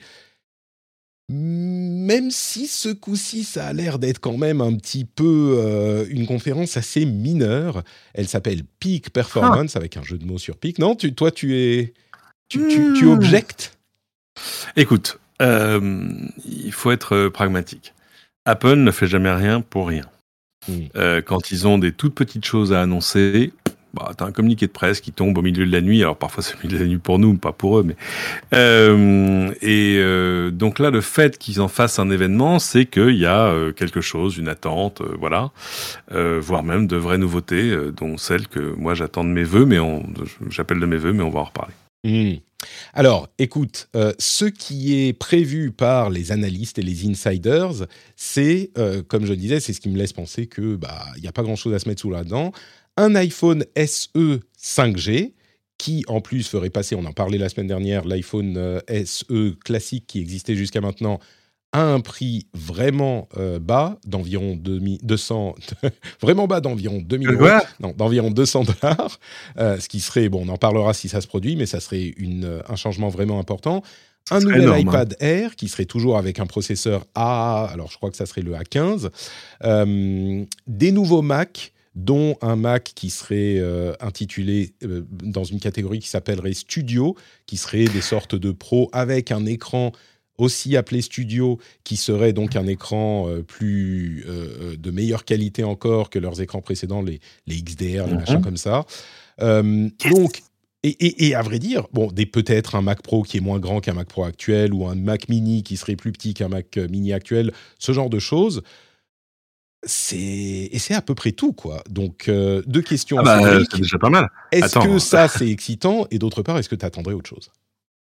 Même si ce coup-ci, ça a l'air d'être quand même un petit peu euh, une conférence assez mineure. Elle s'appelle Peak Performance, ah. avec un jeu de mots sur Peak. Non, tu, toi, tu es... Tu, mmh. tu, tu objectes ? Écoute, euh, il faut être pragmatique. Apple ne fait jamais rien pour rien. Mmh. Euh, quand ils ont des toutes petites choses à annoncer, bah, t'as un communiqué de presse qui tombe au milieu de la nuit. Alors parfois c'est au milieu de la nuit pour nous, pas pour eux. Mais euh, et euh, donc là, le fait qu'ils en fassent un événement, c'est qu'il y a euh, quelque chose, une attente, euh, voilà, euh, voire même de vraies nouveautés, euh, dont celles que moi j'attends de mes vœux, mais on, j'appelle de mes vœux, mais on va en reparler. Mmh. Alors, écoute, euh, ce qui est prévu par les analystes et les insiders, c'est, euh, comme je le disais, c'est ce qui me laisse penser que bah, y a pas grand-chose à se mettre sous la dent. Un iPhone S E cinq G, qui en plus ferait passer, on en parlait la semaine dernière, l'iPhone euh, S E classique qui existait jusqu'à maintenant, à un prix vraiment euh, bas, d'environ deux cents, vraiment bas d'environ deux mille euros, non, d'environ deux cents dollars, euh, ce qui serait, bon, on en parlera si ça se produit, mais ça serait une, un changement vraiment important. Un nouvel énorme, iPad hein. Air qui serait toujours avec un processeur A, alors je crois que ça serait le A quinze, euh, des nouveaux Mac, dont un Mac qui serait euh, intitulé euh, dans une catégorie qui s'appellerait Studio, qui serait des sortes de pros avec un écran aussi appelé Studio, qui serait donc un écran euh, plus euh, de meilleure qualité encore que leurs écrans précédents, les, les X D R, les mm-hmm. machins comme ça. Euh, yes. Donc, et, et, et à vrai dire, bon, des, peut-être un Mac Pro qui est moins grand qu'un Mac Pro actuel, ou un Mac Mini qui serait plus petit qu'un Mac Mini actuel, ce genre de choses. C'est... Et c'est à peu près tout, quoi. Donc, euh, deux questions. Ah bah, c'est déjà pas mal. Est-ce Attends. que ça, c'est excitant ? Et d'autre part, est-ce que tu attendrais autre chose ?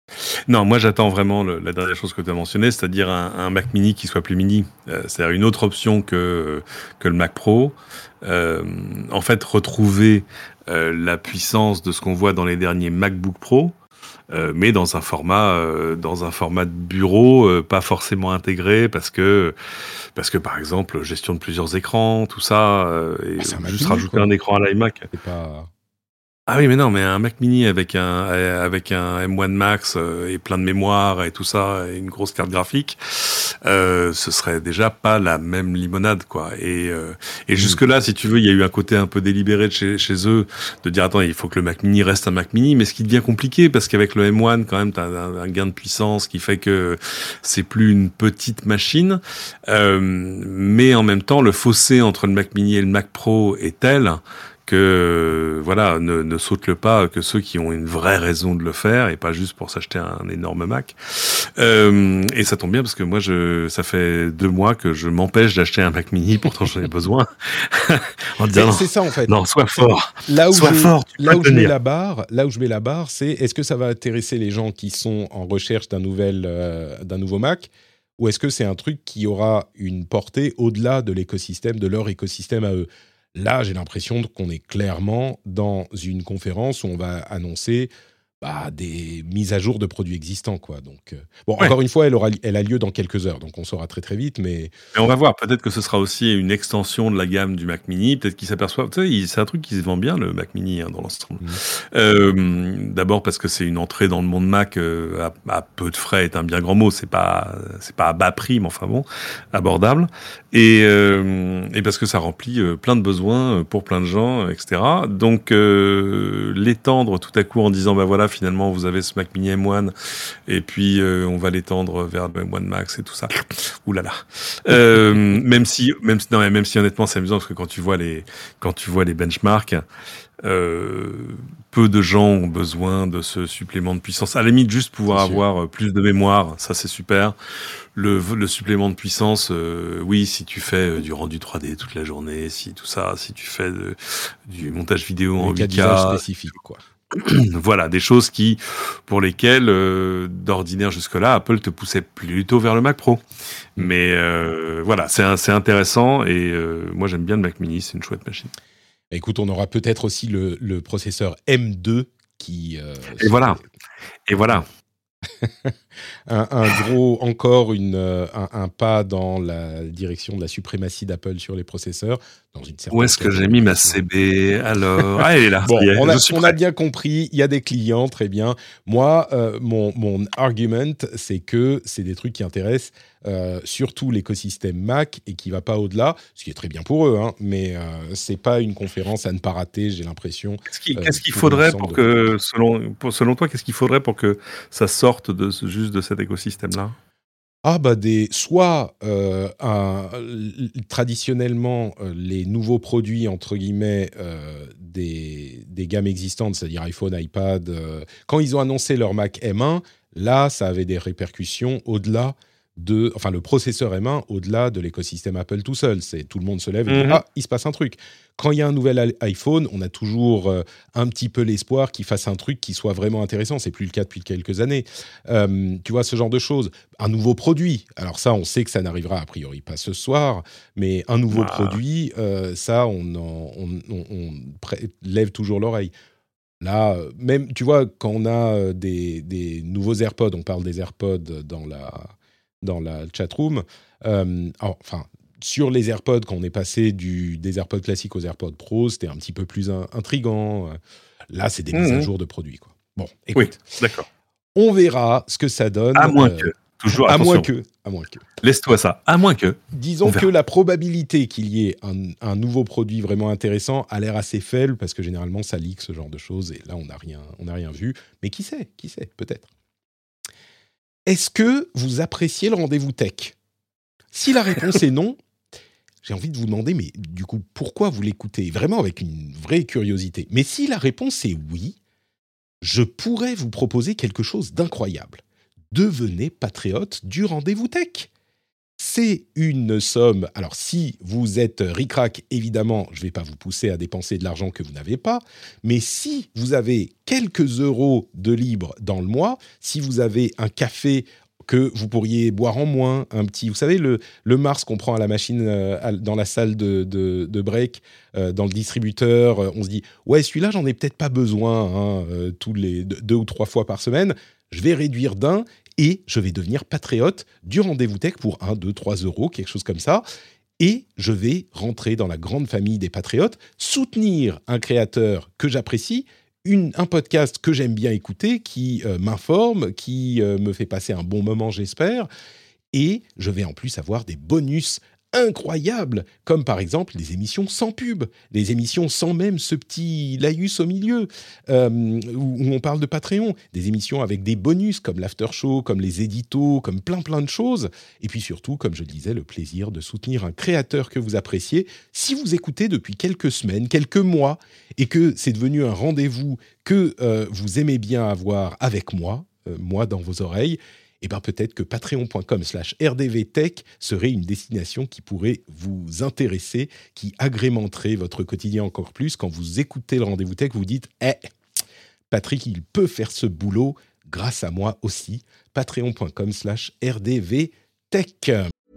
Non, moi j'attends vraiment le, la dernière chose que tu as mentionnée, c'est-à-dire un, un Mac Mini qui soit plus mini. Euh, c'est-à-dire une autre option que, que le Mac Pro. Euh, en fait, retrouver euh, la puissance de ce qu'on voit dans les derniers MacBook Pro, euh, mais dans un format, euh, dans un format de bureau, euh, pas forcément intégré, parce que, parce que par exemple, gestion de plusieurs écrans, tout ça, euh, et Bah, c'est un Mac juste Mini, rajouter quoi. un écran à l'iMac. C'est pas... Ah oui, mais non, mais un Mac Mini avec un avec un M un Max euh, et plein de mémoire et tout ça, et une grosse carte graphique, euh, ce serait déjà pas la même limonade, quoi. Et euh, et jusque là, si tu veux, il y a eu un côté un peu délibéré de chez chez eux de dire attends, il faut que le Mac Mini reste un Mac Mini, mais ce qui devient compliqué parce qu'avec le M un, quand même, t'as un, un gain de puissance qui fait que c'est plus une petite machine, euh, mais en même temps, le fossé entre le Mac Mini et le Mac Pro est tel que voilà, ne, ne saute le pas que ceux qui ont une vraie raison de le faire et pas juste pour s'acheter un énorme Mac. Euh, et ça tombe bien parce que moi, je, ça fait deux mois que je m'empêche d'acheter un Mac Mini, pourtant j'en ai besoin. en disant, c'est, non, c'est ça en fait. non, sois fort, Là où sois je, fort. Tu là peux où je tenir. mets la barre, là où je mets la barre, c'est est-ce que ça va intéresser les gens qui sont en recherche d'un nouvel, euh, d'un nouveau Mac, ou est-ce que c'est un truc qui aura une portée au-delà de l'écosystème, de leur écosystème à eux? Là, j'ai l'impression qu'on est clairement dans une conférence où on va annoncer bah, des mises à jour de produits existants, quoi. Donc, euh, bon, Ouais. encore une fois, elle, aura, elle a lieu dans quelques heures, donc on saura très très vite, mais... Et on va voir, peut-être que ce sera aussi une extension de la gamme du Mac Mini, peut-être qu'ils s'aperçoivent, tu sais, il- c'est un truc qui se vend bien, le Mac Mini, hein, dans l'ensemble. Mmh. Euh, d'abord parce que c'est une entrée dans le monde Mac euh, à, à peu de frais est un bien grand mot, c'est pas, c'est pas à bas prix, mais enfin bon, abordable. Et, euh, et parce que ça remplit euh, plein de besoins pour plein de gens, et cetera. Donc, euh, l'étendre tout à coup en disant, bah voilà, finalement, vous avez ce Mac Mini M un, et puis euh, on va l'étendre vers le M un Max et tout ça. Ouh là là. Euh, même si, même si, non, mais même si honnêtement, c'est amusant parce que quand tu vois les, quand tu vois les benchmarks, euh, peu de gens ont besoin de ce supplément de puissance. À la limite, juste pouvoir C'est sûr. avoir plus de mémoire, ça c'est super. Le, le supplément de puissance, euh, oui, si tu fais euh, du rendu trois D toute la journée, si tout ça, si tu fais de, du montage vidéo en Le cas huit K, d'usage spécifique, quoi. voilà, des choses qui, pour lesquelles, euh, d'ordinaire jusque-là, Apple te poussait plutôt vers le Mac Pro. Mais euh, voilà, c'est, un, c'est intéressant et euh, moi j'aime bien le Mac Mini, c'est une chouette machine. Écoute, on aura peut-être aussi le, le processeur M deux qui... Euh, Et voilà, et voilà. un, un gros, encore une, euh, un, un pas dans la direction de la suprématie d'Apple sur les processeurs. Dans une certaine Où est-ce que j'ai mis ma catégorie. C B alors? Ah, elle est là. Bon, ça y est, on, a, je suis on prêt. a bien compris, il y a des clients, très bien. Moi, euh, mon, mon argument, c'est que c'est des trucs qui intéressent euh, surtout l'écosystème Mac et qui ne va pas au-delà, ce qui est très bien pour eux, hein, mais euh, ce n'est pas une conférence à ne pas rater, j'ai l'impression. Qu'est-ce, qui, euh, qu'est-ce qu'il pour faudrait l'ensemble pour de- que, selon, pour, selon toi, qu'est-ce qu'il faudrait pour que ça sorte de, ce- juste de cet écosystème-là? Ah bah des soit euh, un- l- traditionnellement euh, les nouveaux produits entre guillemets euh, des, des gammes existantes, c'est-à-dire iPhone, iPad, euh, quand ils ont annoncé leur Mac M un, là ça avait des répercussions au-delà de, enfin le processeur M un au-delà de l'écosystème Apple tout seul. C'est tout le monde se lève et dit Mhm. ah il se passe un truc. Quand il y a un nouvel i- iPhone, on a toujours euh, un petit peu l'espoir qu'il fasse un truc qui soit vraiment intéressant. C'est plus le cas depuis quelques années. Euh, tu vois ce genre de choses. Un nouveau produit. Alors ça, on sait que ça n'arrivera a priori pas ce soir, mais un nouveau Ah. produit, euh, ça, on, en- on, on- on pré- lève toujours l'oreille. Là, euh, même, tu vois, quand on a euh, des, des nouveaux AirPods, on parle des AirPods dans la, dans la chatroom, euh, enfin, sur les AirPods, quand on est passé du, des AirPods classiques aux AirPods Pro, c'était un petit peu plus in- intriguant. Là, c'est des mises à Mhm. jour de produits, quoi. Bon, Oui, écoute, d'accord. on verra ce que ça donne. À moins euh, que, toujours, à attention, moins que, à moins que. laisse-toi ça, à moins que. Disons On verra. que la probabilité qu'il y ait un, un nouveau produit vraiment intéressant a l'air assez faible parce que généralement ça leak ce genre de choses et là on n'a rien, on n'a rien vu. Mais qui sait, qui sait, peut-être. Est-ce que vous appréciez le rendez-vous tech ? Si la réponse est non, j'ai envie de vous demander, mais du coup, pourquoi vous l'écoutez ? Vraiment avec une vraie curiosité. Mais si la réponse est oui, je pourrais vous proposer quelque chose d'incroyable. Devenez patriote du rendez-vous tech. c'est une somme. Alors, si vous êtes ric-rac, évidemment, je ne vais pas vous pousser à dépenser de l'argent que vous n'avez pas. Mais si vous avez quelques euros de libre dans le mois, si vous avez un café que vous pourriez boire en moins, un petit, vous savez, le, le Mars qu'on prend à la machine, euh, à, dans la salle de, de, de break, euh, dans le distributeur, euh, on se dit, ouais, celui-là, j'en ai peut-être pas besoin, hein, euh, tous les deux, deux ou trois fois par semaine, je vais réduire d'un et je vais devenir patriote du Rendez-vous Tech pour un, deux, trois euros, quelque chose comme ça. Et je vais rentrer dans la grande famille des patriotes, soutenir un créateur que j'apprécie, Une, un podcast que j'aime bien écouter, qui euh, m'informe, qui euh, me fait passer un bon moment, j'espère. Et je vais en plus avoir des bonus incroyables, comme par exemple des émissions sans pub, des émissions sans même ce petit laïus au milieu, euh, où, où on parle de Patreon, des émissions avec des bonus, comme l'after show, comme les éditos, comme plein plein de choses. Et puis surtout, comme je le disais, le plaisir de soutenir un créateur que vous appréciez. Si vous écoutez depuis quelques semaines, quelques mois, et que c'est devenu un rendez-vous que euh, vous aimez bien avoir avec moi, euh, moi dans vos oreilles, et bien peut-être que patreon.com slash rdvtech serait une destination qui pourrait vous intéresser, qui agrémenterait votre quotidien encore plus. Quand vous écoutez le Rendez-vous Tech, vous dites « Eh, Patrick, il peut faire ce boulot grâce à moi aussi. » patreon.com slash rdvtech.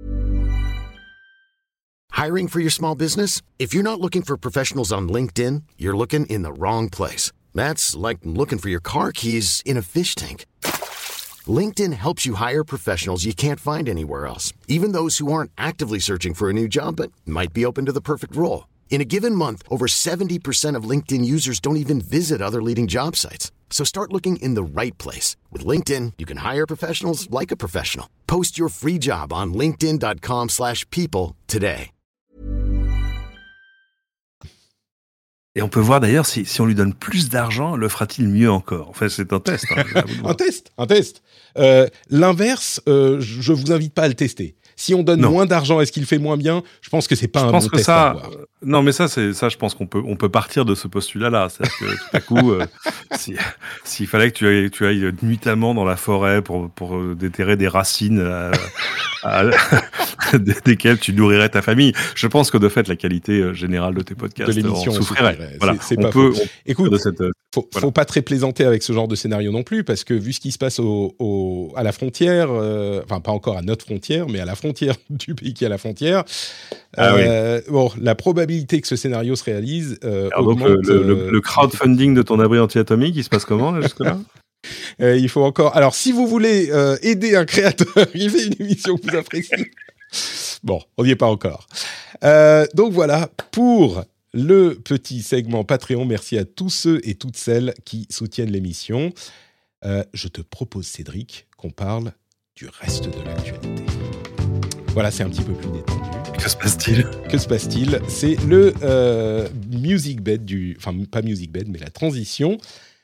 Hiring for your small business? If you're not looking for professionals on LinkedIn, you're looking in the wrong place. That's like looking for your car keys in a fish tank. LinkedIn helps you hire professionals you can't find anywhere else, even those who aren't actively searching for a new job but might be open to the perfect role. In a given month, over seventy percent of LinkedIn users don't even visit other leading job sites. So start looking in the right place. With LinkedIn, you can hire professionals like a professional. Post your free job on linkedin.com slash people today. Et on peut voir d'ailleurs si, si on lui donne plus d'argent, le fera-t-il mieux encore. En fait, c'est un test. Hein, un test, un test. Euh, l'inverse, euh, je vous invite pas à le tester. Si on donne non. moins d'argent, est-ce qu'il fait moins bien ? Je pense que c'est pas je un pense bon que test ça, à avoir. euh, non, mais ça, c'est ça. Je pense qu'on peut, on peut partir de ce postulat-là. C'est-à-dire que tout à coup, euh, si, s'il fallait que tu ailles, tu ailles nuitamment dans la forêt pour pour déterrer des racines à, à, desquelles tu nourrirais ta famille, je pense que de fait, la qualité générale de tes podcasts de l'émission en souffrirait. souffrirait. Voilà. C'est, c'est on pas peut. faux. On Écoute, de cette, faut, voilà. faut pas très plaisanter avec ce genre de scénario non plus, parce que vu ce qui se passe au, au, à la frontière, euh, enfin pas encore à notre frontière, mais à la frontière du pays qui est à la frontière, ah, euh, oui. bon, la probabilité que ce scénario se réalise euh, Alors augmente. donc le, le, le crowdfunding de ton abri anti-atomique, il se passe comment là, jusque-là ? euh, Il faut encore. Alors, si vous voulez euh, aider un créateur, il fait une émission que vous appréciez. Bon, on n'y est pas encore. Euh, donc voilà pour le petit segment Patreon. Merci à tous ceux et toutes celles qui soutiennent l'émission. Euh, je te propose, Cédric, qu'on parle du reste de l'actualité. Voilà, c'est un petit peu plus détendu. Que se passe-t-il ? Que se passe-t-il ? C'est le euh, music bed du... Enfin, pas music bed, mais la transition.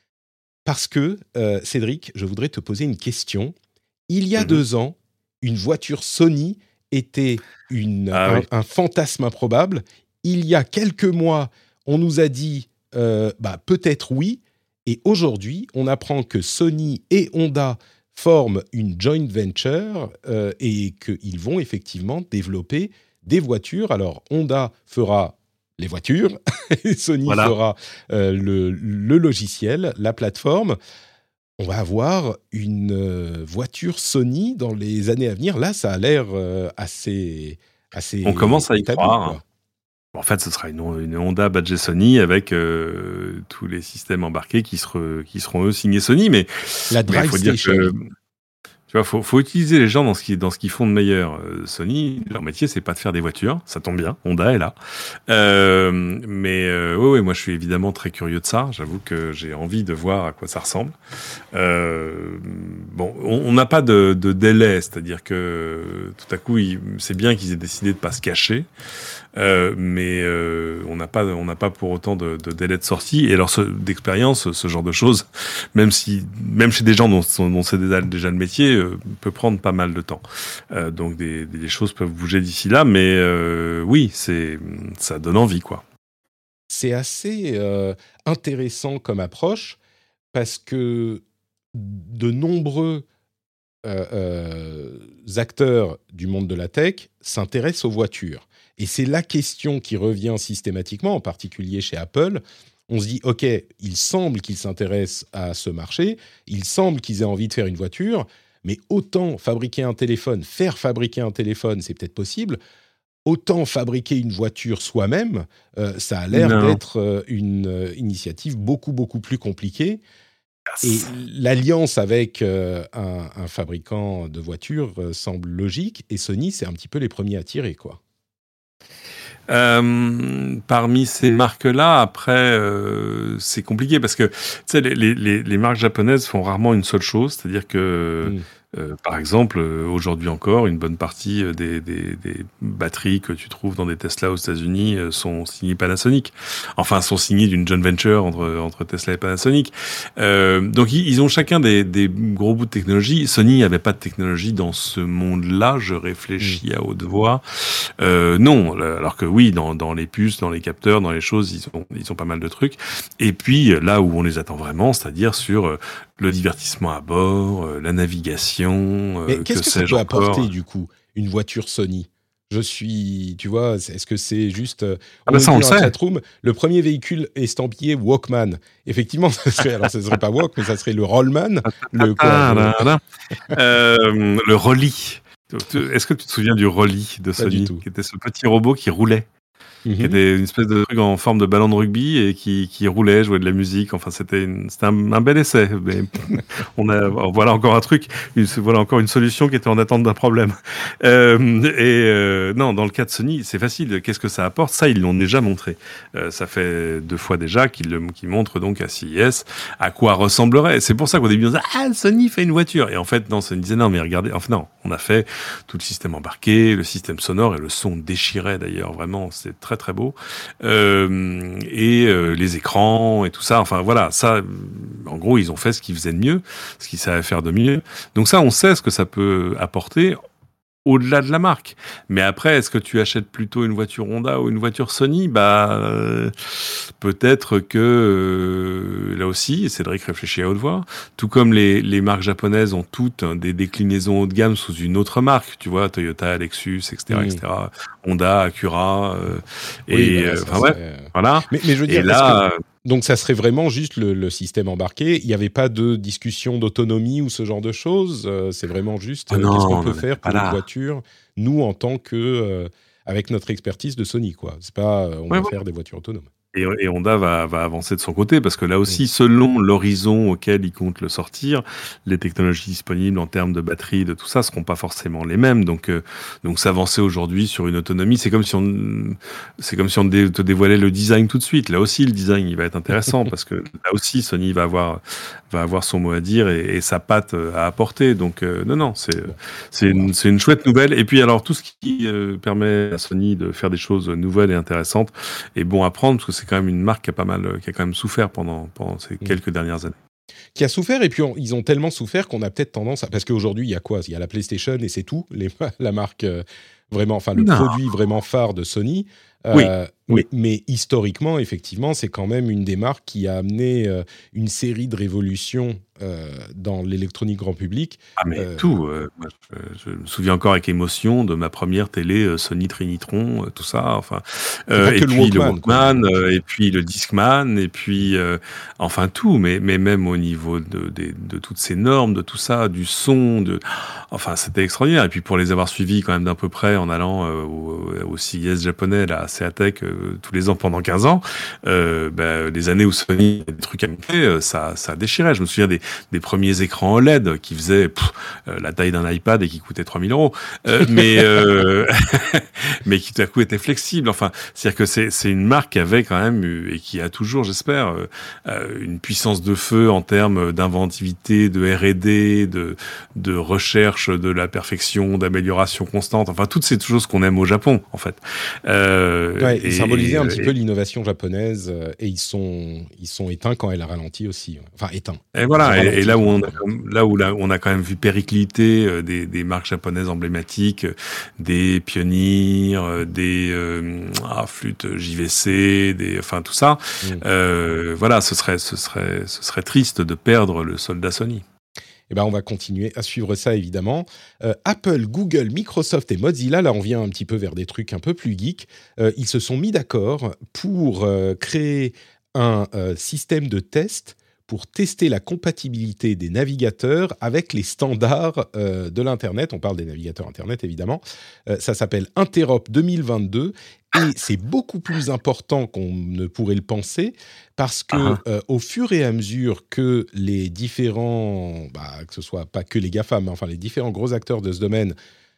Parce que, euh, Cédric, je voudrais te poser une question. Il y a mm-hmm. deux ans, une voiture Sony était une, ah, un, oui. un fantasme improbable. Il y a quelques mois, on nous a dit euh, bah, peut-être oui. Et aujourd'hui, on apprend que Sony et Honda forment une joint venture euh, et qu'ils vont effectivement développer des voitures. Alors, Honda fera les voitures et Sony voilà. fera euh, le, le logiciel, la plateforme. On va avoir une euh, voiture Sony dans les années à venir. Là, ça a l'air euh, assez, assez. On commence à y établi, croire. Quoi. En fait, ce sera une, une Honda badgée Sony avec euh, tous les systèmes embarqués qui, sera, qui seront eux signés Sony. Mais la drive faut station. Dire que, tu vois, faut, faut utiliser les gens dans ce qui, dans ce qu'ils font de meilleur. Euh, Sony, leur métier, c'est pas de faire des voitures. Ça tombe bien. Honda est là. Euh, mais euh, ouais, ouais, moi, je suis évidemment très curieux de ça. J'avoue que j'ai envie de voir à quoi ça ressemble. Euh, bon, on n'a pas de, de délai, c'est-à-dire que tout à coup, il, c'est bien qu'ils aient décidé de pas se cacher. Euh, mais euh, on n'a pas, on n'a pas pour autant de, de délai de sortie. Et alors, ce, d'expérience, ce genre de choses, même si, même chez des gens dont, dont c'est déjà, déjà le métier, euh, peut prendre pas mal de temps. Euh, donc, des, des choses peuvent bouger d'ici là, mais euh, oui, c'est, ça donne envie, quoi. C'est assez euh, intéressant comme approche parce que de nombreux euh, euh, acteurs du monde de la tech s'intéressent aux voitures. Et c'est la question qui revient systématiquement, en particulier chez Apple. On se dit, OK, il semble qu'ils s'intéressent à ce marché, il semble qu'ils aient envie de faire une voiture, mais autant fabriquer un téléphone, faire fabriquer un téléphone, c'est peut-être possible, autant fabriquer une voiture soi-même, euh, ça a l'air non. d'être euh, une euh, initiative beaucoup, beaucoup plus compliquée. Et l'alliance avec euh, un, un fabricant de voitures euh, semble logique, et Sony, c'est un petit peu les premiers à tirer, quoi. Euh, parmi ces marques-là, après, euh, c'est compliqué parce que tu sais, les, les, les marques japonaises font rarement une seule chose, c'est-à-dire que mmh. Euh, par exemple, euh, aujourd'hui encore, une bonne partie des, des, des batteries que tu trouves dans des Tesla aux États-Unis euh, sont signées Panasonic. Enfin, sont signées d'une joint venture entre, entre Tesla et Panasonic. Euh, donc, ils, ils ont chacun des, des gros bouts de technologie. Sony n'avait pas de technologie dans ce monde-là. Je réfléchis mmh. à haute voix. Euh, non, alors que oui, dans, dans les puces, dans les capteurs, dans les choses, ils ont, ils ont pas mal de trucs. Et puis, là où on les attend vraiment, c'est-à-dire sur euh, le divertissement à bord, euh, la navigation. Mais euh, qu'est-ce que, que ça peut apporter du coup, une voiture Sony ? Je suis, tu vois, est-ce que c'est juste euh, ah bah ça on le sait. Chatroom, le premier véhicule estampillé Walkman. Effectivement, ça serait, alors ça serait pas Walk, mais ça serait le Rollman, le quoi, ah, le... euh, le Rolly. Est-ce que tu te souviens du Rolly de Sony, qui était ce petit robot qui roulait? Mmh. Qui était une espèce de truc en forme de ballon de rugby et qui, qui roulait, jouait de la musique. Enfin, c'était, une, c'était un, un bel essai. Mais on a, voilà encore un truc, une, voilà encore une solution qui était en attente d'un problème. Euh, et euh, non, dans le cas de Sony, c'est facile. Qu'est-ce que ça apporte ? Ça, ils l'ont déjà montré. Euh, ça fait deux fois déjà qu'ils, le, qu'ils montrent donc à C E S à quoi ressemblerait. C'est pour ça qu'au début, on disait « Ah, Sony fait une voiture !» Et en fait, non, Sony disait « Non, mais regardez... » Enfin, non, on a fait tout le système embarqué, le système sonore et le son déchirait d'ailleurs. Vraiment, c'est très très beau euh, et euh, les écrans et tout ça, enfin voilà, ça en gros ils ont fait ce qu'ils faisaient de mieux, ce qu'ils savaient faire de mieux, donc ça on sait ce que ça peut apporter au-delà de la marque. Mais après, est-ce que tu achètes plutôt une voiture Honda ou une voiture Sony ? Bah, euh, peut-être que euh, là aussi, Cédric réfléchit à haute voix. Tout comme les, les marques japonaises ont toutes hein, des déclinaisons haut de gamme sous une autre marque. Tu vois, Toyota, Lexus, et cetera, mmh. et cetera. Honda, Acura. Euh, et enfin ouais, euh, voilà. Mais, mais je veux dire, et là. Que... Donc, ça serait vraiment juste le, le système embarqué. Il n'y avait pas de discussion d'autonomie ou ce genre de choses. Euh, c'est vraiment juste oh non, qu'est-ce qu'on peut faire pour voilà. une voiture, nous, en tant que... Euh, avec notre expertise de Sony, quoi. C'est pas euh, on ouais, va ouais. faire des voitures autonomes. Et, et Honda va, va avancer de son côté, parce que là aussi, mmh. selon l'horizon auquel ils comptent le sortir, les technologies disponibles en termes de batterie, de tout ça, seront pas forcément les mêmes. Donc, euh, donc s'avancer aujourd'hui sur une autonomie, c'est comme si on, c'est comme si on dé, te dévoilait le design tout de suite. Là aussi, le design, il va être intéressant, parce que là aussi, Sony va avoir, va avoir son mot à dire et, et sa patte à apporter. Donc, euh, non, non, c'est, c'est une, c'est une chouette nouvelle. Et puis, alors, tout ce qui euh, permet à Sony de faire des choses nouvelles et intéressantes est bon à prendre, parce que c'est quand même une marque qui a pas mal, qui a quand même souffert pendant, pendant ces quelques dernières années. Qui a souffert, et puis on, ils ont tellement souffert qu'on a peut-être tendance à... Parce qu'aujourd'hui, il y a quoi ? Il y a la PlayStation et c'est tout, les, la marque euh, vraiment... Enfin, le non. produit vraiment phare de Sony. Euh, oui, oui. Mais, mais historiquement, effectivement, c'est quand même une des marques qui a amené euh, une série de révolutions euh, dans l'électronique grand public. Ah mais euh, tout, euh, moi, je, je me souviens encore avec émotion de ma première télé euh, Sony Trinitron, euh, tout ça, enfin, euh, et, puis le Walkman, euh, et puis le Discman, et puis euh, enfin tout, mais mais même au niveau de, de de toutes ces normes, de tout ça, du son, de, enfin c'était extraordinaire. Et puis pour les avoir suivis quand même d'un peu près en allant euh, au, au C E S japonais, là, à Seatech, euh, tous les ans pendant quinze ans, euh, bah, les années où Sony avait des trucs à monter, euh, ça ça déchirait. Je me souviens des des premiers écrans O L E D qui faisaient pff, euh, la taille d'un iPad et qui coûtaient trois mille euros, euh, mais euh, mais qui tout à coup étaient flexibles. Enfin, c'est-à-dire que c'est c'est une marque qui avait quand même eu, et qui a toujours, j'espère, euh, une puissance de feu en termes d'inventivité, de R et D, de de recherche de la perfection, d'amélioration constante. Enfin, toutes ces choses qu'on aime au Japon, en fait. Euh, ouais, et symboliser un petit et, peu l'innovation japonaise, et ils sont ils sont éteints quand elle a ralenti aussi. Enfin, éteints. Et voilà. Et, et là où on a, là où là, on a quand même vu péricliter euh, des, des marques japonaises emblématiques, euh, des Pioneer, euh, des euh, ah, flûtes J V C, des, enfin tout ça. Mm. Euh, voilà, ce serait, ce serait, ce serait triste de perdre le soldat Sony. Eh ben, on va continuer à suivre ça, évidemment. Euh, Apple, Google, Microsoft et Mozilla, là, on vient un petit peu vers des trucs un peu plus geeks. Euh, ils se sont mis d'accord pour euh, créer un euh, système de test pour tester la compatibilité des navigateurs avec les standards euh, de l'Internet. On parle des navigateurs Internet, évidemment. Euh, ça s'appelle Interop deux mille vingt-deux et c'est beaucoup plus important qu'on ne pourrait le penser parce que uh-huh. euh, au fur et à mesure que les différents, bah, que ce soit pas que les GAFAM, mais enfin les différents gros acteurs de ce domaine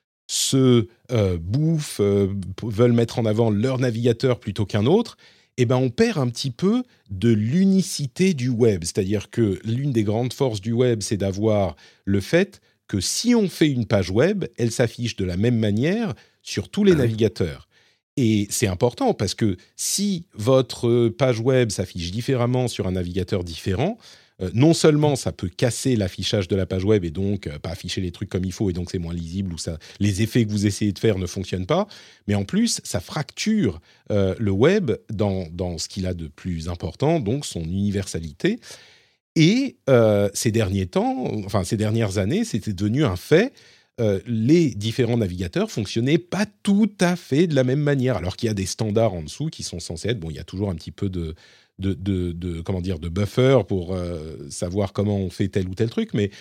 se euh, bouffent, euh, veulent mettre en avant leur navigateur plutôt qu'un autre, eh ben, on perd un petit peu de l'unicité du web. C'est-à-dire que l'une des grandes forces du web, c'est d'avoir le fait que si on fait une page web, elle s'affiche de la même manière sur tous les navigateurs. Et c'est important parce que si votre page web s'affiche différemment sur un navigateur différent, euh, non seulement ça peut casser l'affichage de la page web et donc euh, pas afficher les trucs comme il faut et donc c'est moins lisible ou ça, les effets que vous essayez de faire ne fonctionnent pas, mais en plus ça fracture euh, le web dans, dans ce qu'il a de plus important, donc son universalité. Et euh, ces derniers temps, enfin ces dernières années, c'était devenu un fait. Euh, les différents navigateurs fonctionnaient pas tout à fait de la même manière, alors qu'il y a des standards en dessous qui sont censés être, bon, il y a toujours un petit peu de, de, de, de comment dire, de buffer pour euh, savoir comment on fait tel ou tel truc, mais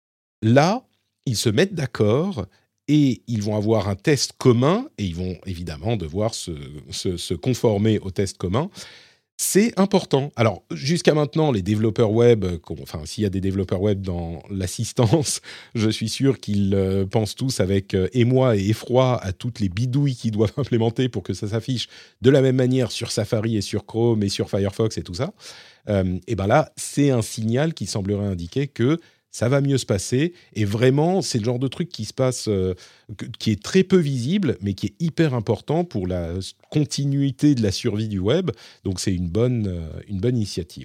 là, ils se mettent d'accord et ils vont avoir un test commun et ils vont évidemment devoir se, se, se conformer au test commun. C'est important. Alors, jusqu'à maintenant, les développeurs web, enfin, s'il y a des développeurs web dans l'assistance, je suis sûr qu'ils euh, pensent tous avec euh, émoi et effroi à toutes les bidouilles qu'ils doivent implémenter pour que ça s'affiche de la même manière sur Safari et sur Chrome et sur Firefox et tout ça. Euh, et bien là, c'est un signal qui semblerait indiquer que ça va mieux se passer. Et vraiment, c'est le genre de truc qui se passe, euh, qui est très peu visible, mais qui est hyper important pour la continuité de la survie du web. Donc, c'est une bonne, euh, une bonne initiative.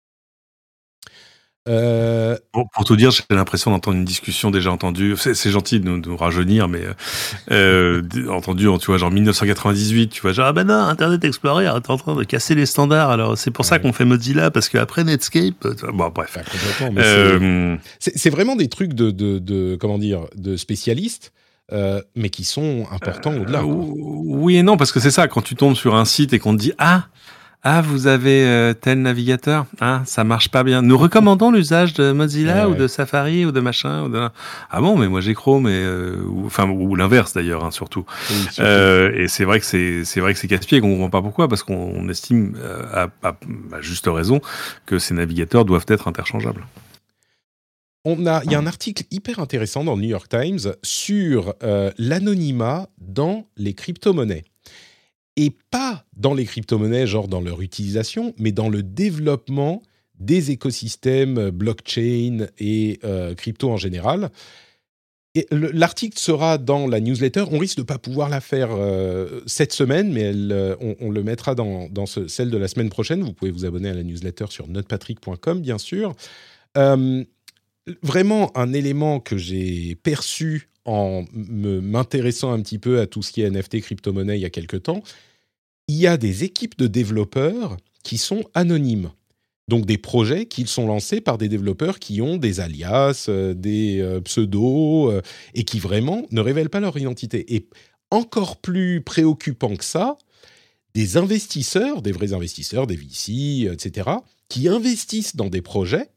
Euh... Pour, pour tout dire, j'ai l'impression d'entendre une discussion déjà entendue. C'est, c'est gentil de nous, de nous rajeunir, mais euh, entendu en tu vois genre dix-neuf cent quatre-vingt-dix-huit, tu vois genre ah ben non, Internet Explorer est en train de casser les standards. Alors c'est pour ouais. ça qu'on fait Mozilla parce qu'après Netscape, bon bref. Enfin, mais euh... c'est, c'est, c'est vraiment des trucs de, de, de comment dire, de spécialistes. Euh, mais qui sont importants euh, au-delà. Quoi. Oui et non, parce que c'est ça, quand tu tombes sur un site et qu'on te dit « Ah, ah vous avez euh, tel navigateur, ah, ça marche pas bien. Nous recommandons l'usage de Mozilla ouais, ou ouais. de Safari ou de machin. » ou de... Ah bon, mais moi j'ai Chrome, et, euh, ou, enfin, ou l'inverse d'ailleurs, hein, surtout. Oui, surtout. Euh, et c'est vrai que c'est, c'est vrai que c'est casse-pied et qu'on comprend pas pourquoi, parce qu'on estime, euh, à, à, à juste raison, que ces navigateurs doivent être interchangeables. On a, il y a un article hyper intéressant dans le New York Times sur euh, l'anonymat dans les crypto-monnaies. Et pas dans les crypto-monnaies, genre dans leur utilisation, mais dans le développement des écosystèmes blockchain et euh, crypto en général. Et le, l'article sera dans la newsletter. On risque de ne pas pouvoir la faire euh, cette semaine, mais elle, euh, on, on le mettra dans, dans ce, celle de la semaine prochaine. Vous pouvez vous abonner à la newsletter sur notepatrick point com, bien sûr. Euh, Vraiment, un élément que j'ai perçu en me, m'intéressant un petit peu à tout ce qui est N F T, crypto-monnaie il y a quelques temps, il y a des équipes de développeurs qui sont anonymes. Donc des projets qui sont lancés par des développeurs qui ont des alias, euh, des euh, pseudos, euh, et qui vraiment ne révèlent pas leur identité. Et encore plus préoccupant que ça, des investisseurs, des vrais investisseurs, des V C, et cetera, qui investissent dans des projets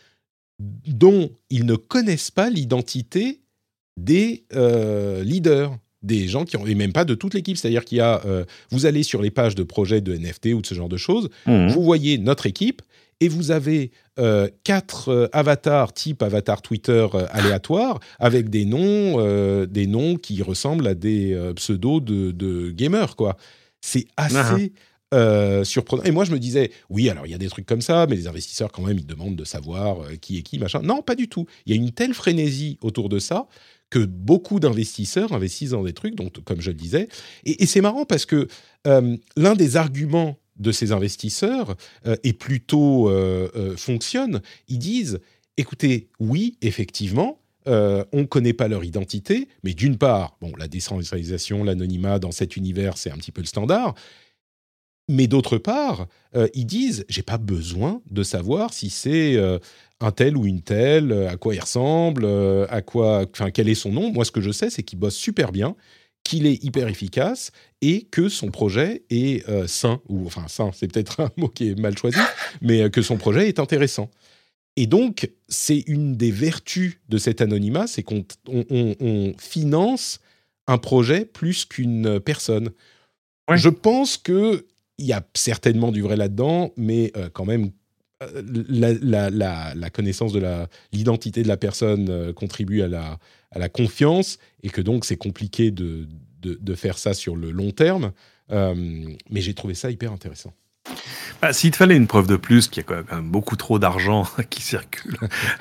dont ils ne connaissent pas l'identité des euh, leaders, des gens qui ont, et même pas de toute l'équipe. C'est-à-dire qu'il y a, euh, vous allez sur les pages de projets de N F T ou de ce genre de choses, mmh. vous voyez notre équipe et vous avez euh, quatre euh, avatars type avatar Twitter euh, aléatoires avec des noms, euh, des noms qui ressemblent à des euh, pseudos de, de gamers, quoi. C'est assez... Ah. Euh, surprenant. Et moi, je me disais, oui, alors il y a des trucs comme ça, mais les investisseurs, quand même, ils demandent de savoir euh, qui est qui, machin. Non, pas du tout. Il y a une telle frénésie autour de ça que beaucoup d'investisseurs investissent dans des trucs, donc, comme je le disais. Et, et c'est marrant parce que euh, l'un des arguments de ces investisseurs euh, est plutôt euh, euh, fonctionne. Ils disent, écoutez, oui, effectivement, Euh, on ne connaît pas leur identité, mais d'une part, bon, la décentralisation, l'anonymat dans cet univers, c'est un petit peu le standard. Mais d'autre part, euh, ils disent, j'ai pas besoin de savoir si c'est euh, un tel ou une telle, à quoi il ressemble, euh, à quoi, enfin, quel est son nom. Moi, ce que je sais, c'est qu'il bosse super bien, qu'il est hyper efficace et que son projet est euh, sain, ou enfin sain, c'est peut-être un mot qui est mal choisi, mais euh, que son projet est intéressant. Et donc, c'est une des vertus de cet anonymat, c'est qu'on on, on, on finance un projet plus qu'une personne. Ouais. Je pense qu'il y a certainement du vrai là-dedans, mais euh, quand même, euh, la, la, la, la connaissance de la, l'identité de la personne euh, contribue à la, à la confiance, et que donc c'est compliqué de, de, de faire ça sur le long terme. Euh, mais j'ai trouvé ça hyper intéressant. Bah, s'il te fallait une preuve de plus, qu'il y a quand même beaucoup trop d'argent qui circule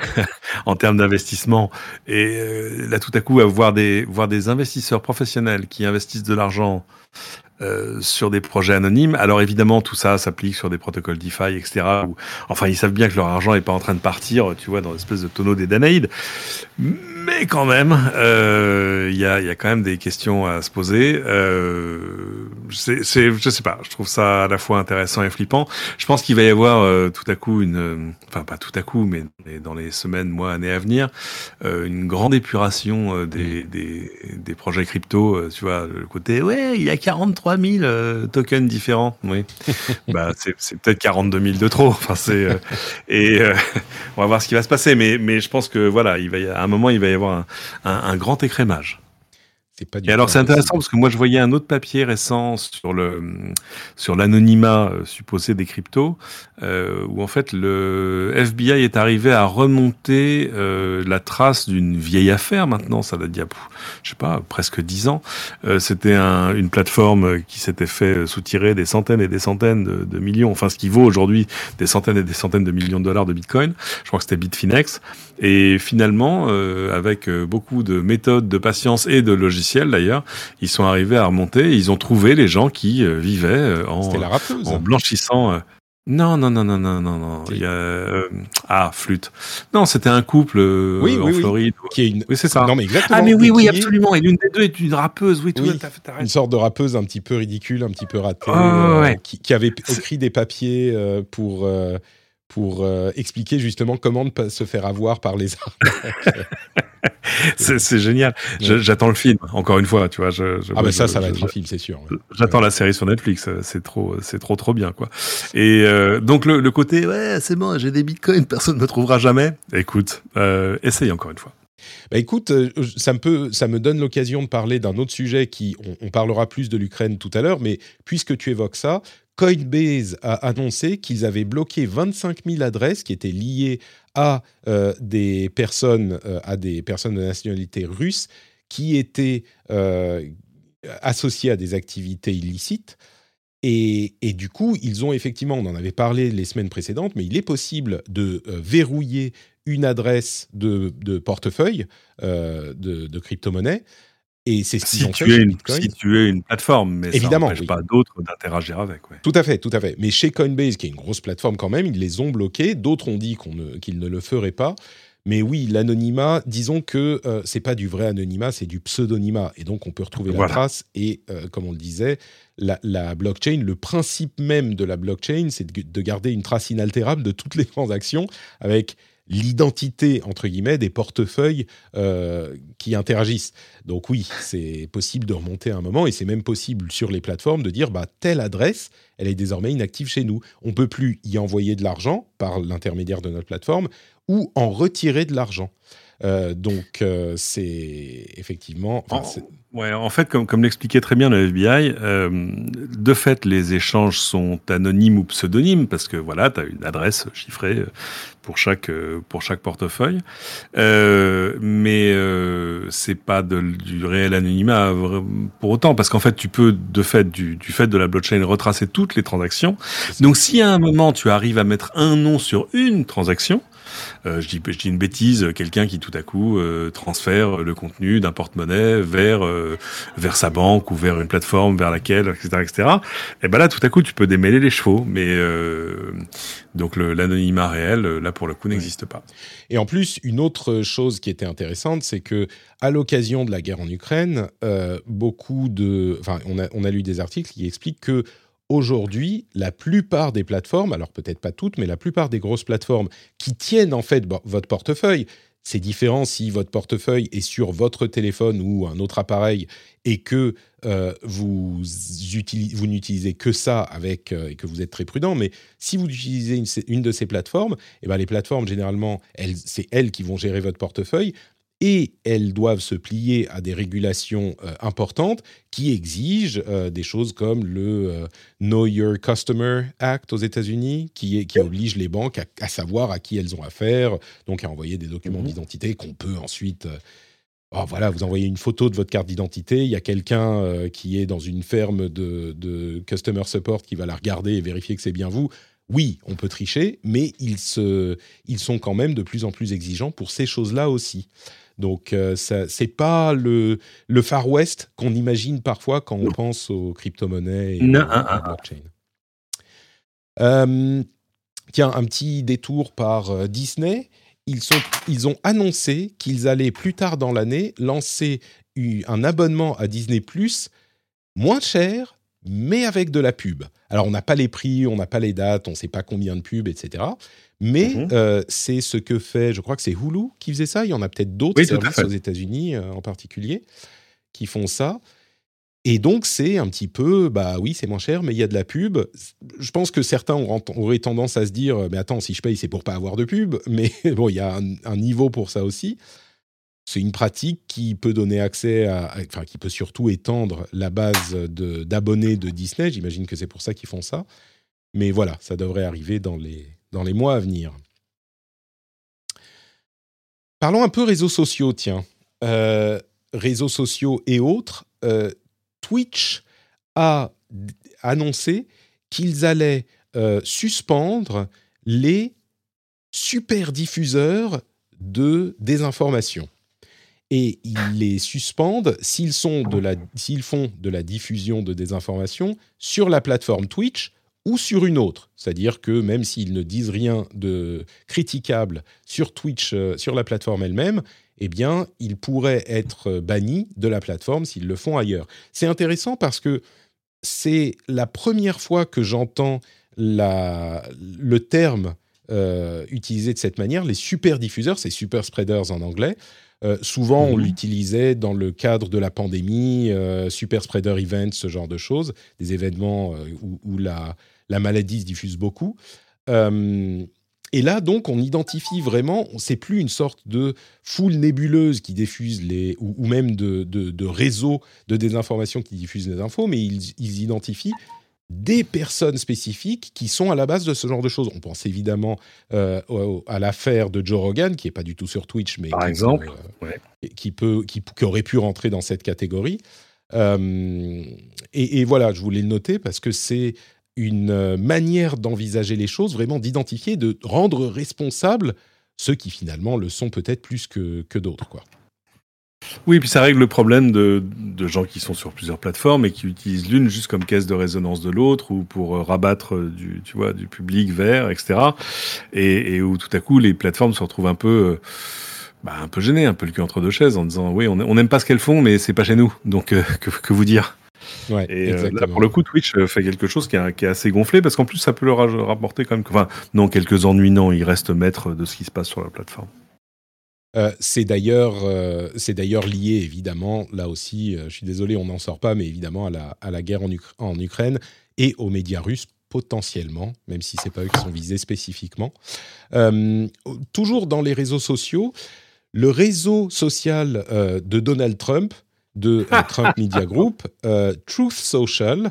en termes d'investissement, et euh, là tout à coup, voir des, voir des investisseurs professionnels qui investissent de l'argent euh, sur des projets anonymes, alors évidemment tout ça s'applique sur des protocoles DeFi, et cetera. Où, enfin, ils savent bien que leur argent n'est pas en train de partir, tu vois, dans l'espèce de tonneau des Danaïdes. Mais quand même, il euh, y, a, y a quand même des questions à se poser. Euh, c'est, c'est, je sais pas, je trouve ça à la fois intéressant et flippant. Je pense qu'il va y avoir euh, tout à coup une, enfin pas tout à coup, mais dans les semaines, mois, années à venir, euh, une grande épuration euh, des, des, des projets crypto. Euh, tu vois, le côté, ouais, il y a quarante-trois mille euh, tokens différents. Oui, bah c'est, c'est peut-être quarante-deux mille de trop. Enfin c'est euh, et euh, on va voir ce qui va se passer. Mais mais je pense que voilà, il va y, à un moment il va y avoir un, un, un grand écrémage. C'est pas du Et alors c'est intéressant parce que moi je voyais un autre papier récent sur le sur l'anonymat euh, supposé des cryptos euh, où en fait le F B I est arrivé à remonter euh, la trace d'une vieille affaire maintenant, ça date d'il y a je sais pas presque dix ans. Euh, c'était un, une plateforme qui s'était fait soutirer des centaines et des centaines de, de millions, enfin ce qui vaut aujourd'hui des centaines et des centaines de millions de dollars de Bitcoin. Je crois que c'était Bitfinex. Et finalement, euh, avec beaucoup de méthodes, de patience et de logiciels d'ailleurs, ils sont arrivés à remonter. Ils ont trouvé les gens qui euh, vivaient euh, en, C'était la rappeuse. en blanchissant. Euh... Non, non, non, non, non, non, non. Il y a euh... ah flûte. Non, c'était un couple euh, oui, en oui, Floride. Oui. Qui est une. Oui, c'est ça. Non, mais exactement. Ah mais oui, oui, absolument. Et l'une des deux est une rappeuse. Oui, tout oui, à fait. T'as une sorte de rappeuse un petit peu ridicule, un petit peu ratée, oh, euh, ouais. qui, qui avait écrit des papiers euh, pour. Euh, pour euh, expliquer justement comment ne pas se faire avoir par les arnaques. c'est, c'est génial. Ouais. Je, j'attends le film, encore une fois, tu vois. Je, je, ah ben ça, je, ça va je, être je, un film, c'est sûr. Ouais. J'attends ouais. la série sur Netflix, c'est trop, c'est trop, trop bien, quoi. Et euh, donc le, le côté, ouais, c'est bon, j'ai des bitcoins, personne ne me trouvera jamais. Écoute, euh, essaye encore une fois. Bah écoute, ça me, peut, ça me donne l'occasion de parler d'un autre sujet qui, on, on parlera plus de l'Ukraine tout à l'heure, mais puisque tu évoques ça, Coinbase a annoncé qu'ils avaient bloqué vingt-cinq mille adresses qui étaient liées à euh, des personnes, euh, à des personnes de nationalité russe qui étaient euh, associées à des activités illicites. Et, et du coup, ils ont effectivement, on en avait parlé les semaines précédentes, mais il est possible de euh, verrouiller une adresse de, de portefeuille euh, de, de crypto-monnaie. Et c'est ce qu'ils si ont fait tu chez une, Bitcoin. Si tu es une plateforme, mais évidemment, ça n'empêche oui. pas d'autres d'interagir avec. Ouais. Tout à fait, tout à fait. Mais chez Coinbase, qui est une grosse plateforme quand même, ils les ont bloqués. D'autres ont dit qu'on ne, qu'ils ne le feraient pas. Mais oui, l'anonymat, disons que euh, c'est pas du vrai anonymat, c'est du pseudonymat. Et donc, on peut retrouver voilà. la trace. Et euh, comme on le disait, la, la blockchain, le principe même de la blockchain, c'est de, de garder une trace inaltérable de toutes les transactions avec l'identité, entre guillemets, des portefeuilles euh, qui interagissent. Donc oui, c'est possible de remonter à un moment, et c'est même possible sur les plateformes de dire, bah, telle adresse, elle est désormais inactive chez nous. On ne peut plus y envoyer de l'argent par l'intermédiaire de notre plateforme, ou en retirer de l'argent. Euh, donc euh, c'est effectivement... En, c'est... Ouais, en fait, comme, comme l'expliquait très bien le F B I, euh, de fait, les échanges sont anonymes ou pseudonymes, parce que voilà, tu as une adresse chiffrée pour chaque, pour chaque portefeuille, euh, mais euh, c'est pas de, du réel anonymat pour autant, parce qu'en fait, tu peux, de fait, du, du fait de la blockchain, retracer toutes les transactions. Donc, si à un moment, tu arrives à mettre un nom sur une transaction, Euh, je, dis, je dis une bêtise, quelqu'un qui tout à coup euh, transfère le contenu d'un porte-monnaie vers euh, vers sa banque ou vers une plateforme vers laquelle, et cetera, et cetera. Et ben là, tout à coup, tu peux démêler les chevaux, mais euh, donc le, l'anonymat réel, là pour le coup, n'existe pas. Et en plus, une autre chose qui était intéressante, c'est que à l'occasion de la guerre en Ukraine, euh, beaucoup de, enfin, on a on a lu des articles qui expliquent que aujourd'hui, la plupart des plateformes, alors peut-être pas toutes, mais la plupart des grosses plateformes qui tiennent en fait bo- votre portefeuille, c'est différent si votre portefeuille est sur votre téléphone ou un autre appareil et que euh, vous, utilis- vous n'utilisez que ça avec, euh, et que vous êtes très prudent. Mais si vous utilisez une, une de ces plateformes, eh ben les plateformes, généralement, elles, c'est elles qui vont gérer votre portefeuille et elles doivent se plier à des régulations euh, importantes qui exigent euh, des choses comme le euh, Know Your Customer Act aux États-Unis, qui, est, qui oblige les banques à, à savoir à qui elles ont affaire, donc à envoyer des documents mmh. d'identité qu'on peut ensuite... Euh, oh, voilà, vous envoyez une photo de votre carte d'identité, il y a quelqu'un euh, qui est dans une ferme de, de Customer Support qui va la regarder et vérifier que c'est bien vous. Oui, on peut tricher, mais ils, se, ils sont quand même de plus en plus exigeants pour ces choses-là aussi. Donc, euh, ça, c'est pas le, le Far West qu'on imagine parfois quand on pense aux crypto-monnaies et non, aux, ah, aux blockchains. Euh, tiens, un petit détour par euh, Disney. Ils, sont, ils ont annoncé qu'ils allaient plus tard dans l'année lancer un abonnement à Disney Plus moins cher, mais avec de la pub. Alors, on n'a pas les prix, on n'a pas les dates, on ne sait pas combien de pubs, et cetera. Mais mmh. euh, c'est ce que fait, je crois que c'est Hulu qui faisait ça. Il y en a peut-être d'autres oui, services aux États-Unis euh, en particulier qui font ça. Et donc, c'est un petit peu, bah oui, c'est moins cher, mais il y a de la pub. Je pense que certains auraient tendance à se dire, mais attends, si je paye, c'est pour pas avoir de pub. Mais bon, il y a un, un niveau pour ça aussi. C'est une pratique qui peut donner accès à, enfin, qui peut surtout étendre la base de, d'abonnés de Disney. J'imagine que c'est pour ça qu'ils font ça. Mais voilà, ça devrait arriver dans les, dans les mois à venir. Parlons un peu réseaux sociaux, tiens. Euh, réseaux sociaux et autres. Euh, Twitch a d- annoncé qu'ils allaient euh, suspendre les super diffuseurs de désinformation. Et ils les suspendent s'ils, sont de la, s'ils font de la diffusion de désinformation sur la plateforme Twitch ou sur une autre. C'est-à-dire que même s'ils ne disent rien de critiquable sur Twitch, euh, sur la plateforme elle-même, eh bien, ils pourraient être bannis de la plateforme s'ils le font ailleurs. C'est intéressant parce que c'est la première fois que j'entends la, le terme euh, utilisé de cette manière. Les super diffuseurs, c'est super spreaders en anglais. Euh, souvent, mmh. on l'utilisait dans le cadre de la pandémie, euh, super spreader events, ce genre de choses, des événements euh, où, où la, la maladie se diffuse beaucoup. Euh, et là, donc, on identifie vraiment, c'est plus une sorte de foule nébuleuse qui diffuse les, ou, ou même de, de, de réseau de désinformation qui diffuse les infos, mais ils, ils identifient des personnes spécifiques qui sont à la base de ce genre de choses. On pense évidemment euh, à l'affaire de Joe Rogan, qui n'est pas du tout sur Twitch, mais Par qui, exemple, peut, euh, ouais. qui, peut, qui, qui aurait pu rentrer dans cette catégorie. Euh, et, et voilà, je voulais le noter parce que c'est une manière d'envisager les choses, vraiment d'identifier, de rendre responsables ceux qui finalement le sont peut-être plus que, que d'autres, quoi. Oui, puis ça règle le problème de, de gens qui sont sur plusieurs plateformes et qui utilisent l'une juste comme caisse de résonance de l'autre ou pour rabattre du, tu vois, du public vers, et cetera. Et, et où tout à coup les plateformes se retrouvent un peu, bah, un peu gênées, un peu le cul entre deux chaises en disant oui, on n'aime pas ce qu'elles font, mais c'est pas chez nous, donc euh, que, que vous dire. Ouais, et euh, là, pour le coup, Twitch fait quelque chose qui est, qui est assez gonflé parce qu'en plus, ça peut leur rapporter quand même, enfin, non, quelques ennuis, non, ils restent maîtres de ce qui se passe sur la plateforme. Euh, c'est d'ailleurs, euh, c'est d'ailleurs lié, évidemment, là aussi, euh, je suis désolé, on n'en sort pas, mais évidemment à la, à la guerre en, Ukra- en Ukraine et aux médias russes, potentiellement, même si ce n'est pas eux qui sont visés spécifiquement. Euh, toujours dans les réseaux sociaux, le réseau social euh, de Donald Trump, de euh, Trump Media Group, euh, Truth Social,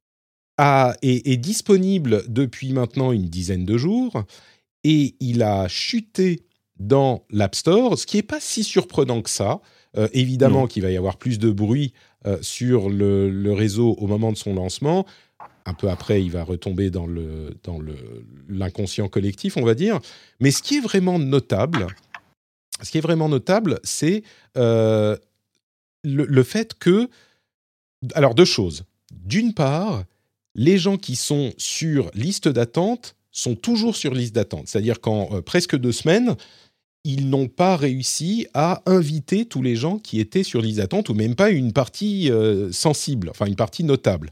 a, est, est disponible depuis maintenant une dizaine de jours et il a chuté dans l'App Store, ce qui n'est pas si surprenant que ça. Euh, évidemment non. qu'il va y avoir plus de bruit euh, sur le, le réseau au moment de son lancement. Un peu après, il va retomber dans, le, dans le, l'inconscient collectif, on va dire. Mais ce qui est vraiment notable, ce qui est vraiment notable, c'est euh, le, le fait que... Alors, deux choses. D'une part, les gens qui sont sur liste d'attente sont toujours sur liste d'attente. C'est-à-dire qu'en euh, presque deux semaines, ils n'ont pas réussi à inviter tous les gens qui étaient sur liste d'attente, ou même pas une partie euh, sensible, enfin une partie notable.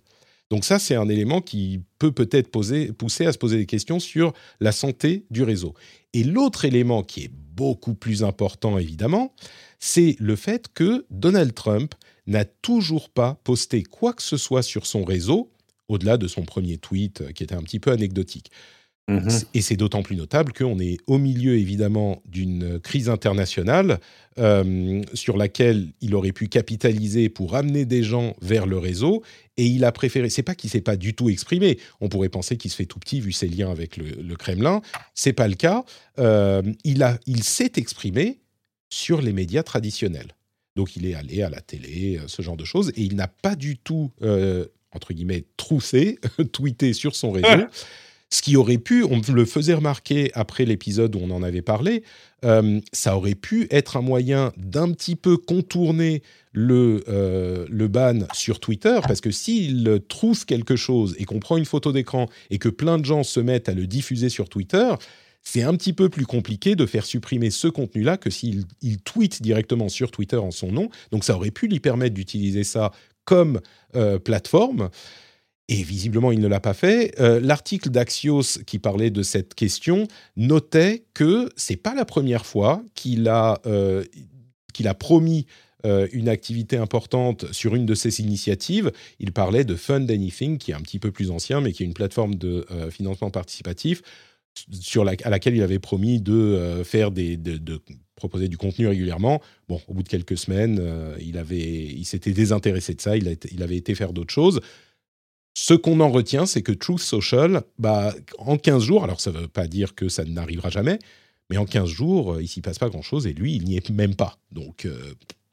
Donc ça, c'est un élément qui peut peut-être poser, pousser à se poser des questions sur la santé du réseau. Et l'autre élément qui est beaucoup plus important, évidemment, c'est le fait que Donald Trump n'a toujours pas posté quoi que ce soit sur son réseau, au-delà de son premier tweet euh, qui était un petit peu anecdotique. Mmh. Et c'est d'autant plus notable qu'on est au milieu, évidemment, d'une crise internationale euh, sur laquelle il aurait pu capitaliser pour amener des gens vers le réseau. Et il a préféré... C'est pas qu'il ne s'est pas du tout exprimé. On pourrait penser qu'il se fait tout petit vu ses liens avec le, le Kremlin. Ce n'est pas le cas. Euh, il, a, il s'est exprimé sur les médias traditionnels. Donc, il est allé à la télé, ce genre de choses. Et il n'a pas du tout, euh, entre guillemets, troussé, tweeté sur son réseau. Ah. Ce qui aurait pu, on le faisait remarquer après l'épisode où on en avait parlé, euh, ça aurait pu être un moyen d'un petit peu contourner le, euh, le ban sur Twitter, parce que s'il trousse quelque chose et qu'on prend une photo d'écran et que plein de gens se mettent à le diffuser sur Twitter, c'est un petit peu plus compliqué de faire supprimer ce contenu-là que s'il il tweet directement sur Twitter en son nom. Donc ça aurait pu lui permettre d'utiliser ça comme euh, plateforme. Et visiblement, il ne l'a pas fait. Euh, l'article d'Axios qui parlait de cette question notait que c'est pas la première fois qu'il a, euh, qu'il a promis euh, une activité importante sur une de ses initiatives. Il parlait de Fund Anything, qui est un petit peu plus ancien, mais qui est une plateforme de euh, financement participatif sur la, à laquelle il avait promis de euh, faire des, de, de proposer du contenu régulièrement. Bon, au bout de quelques semaines, euh, il avait, il s'était désintéressé de ça. Il, a été, il avait été faire d'autres choses. Ce qu'on en retient, c'est que Truth Social, bah, en quinze jours, alors ça ne veut pas dire que ça n'arrivera jamais, mais en quinze jours, il ne s'y passe pas grand-chose et lui, il n'y est même pas. Donc, euh...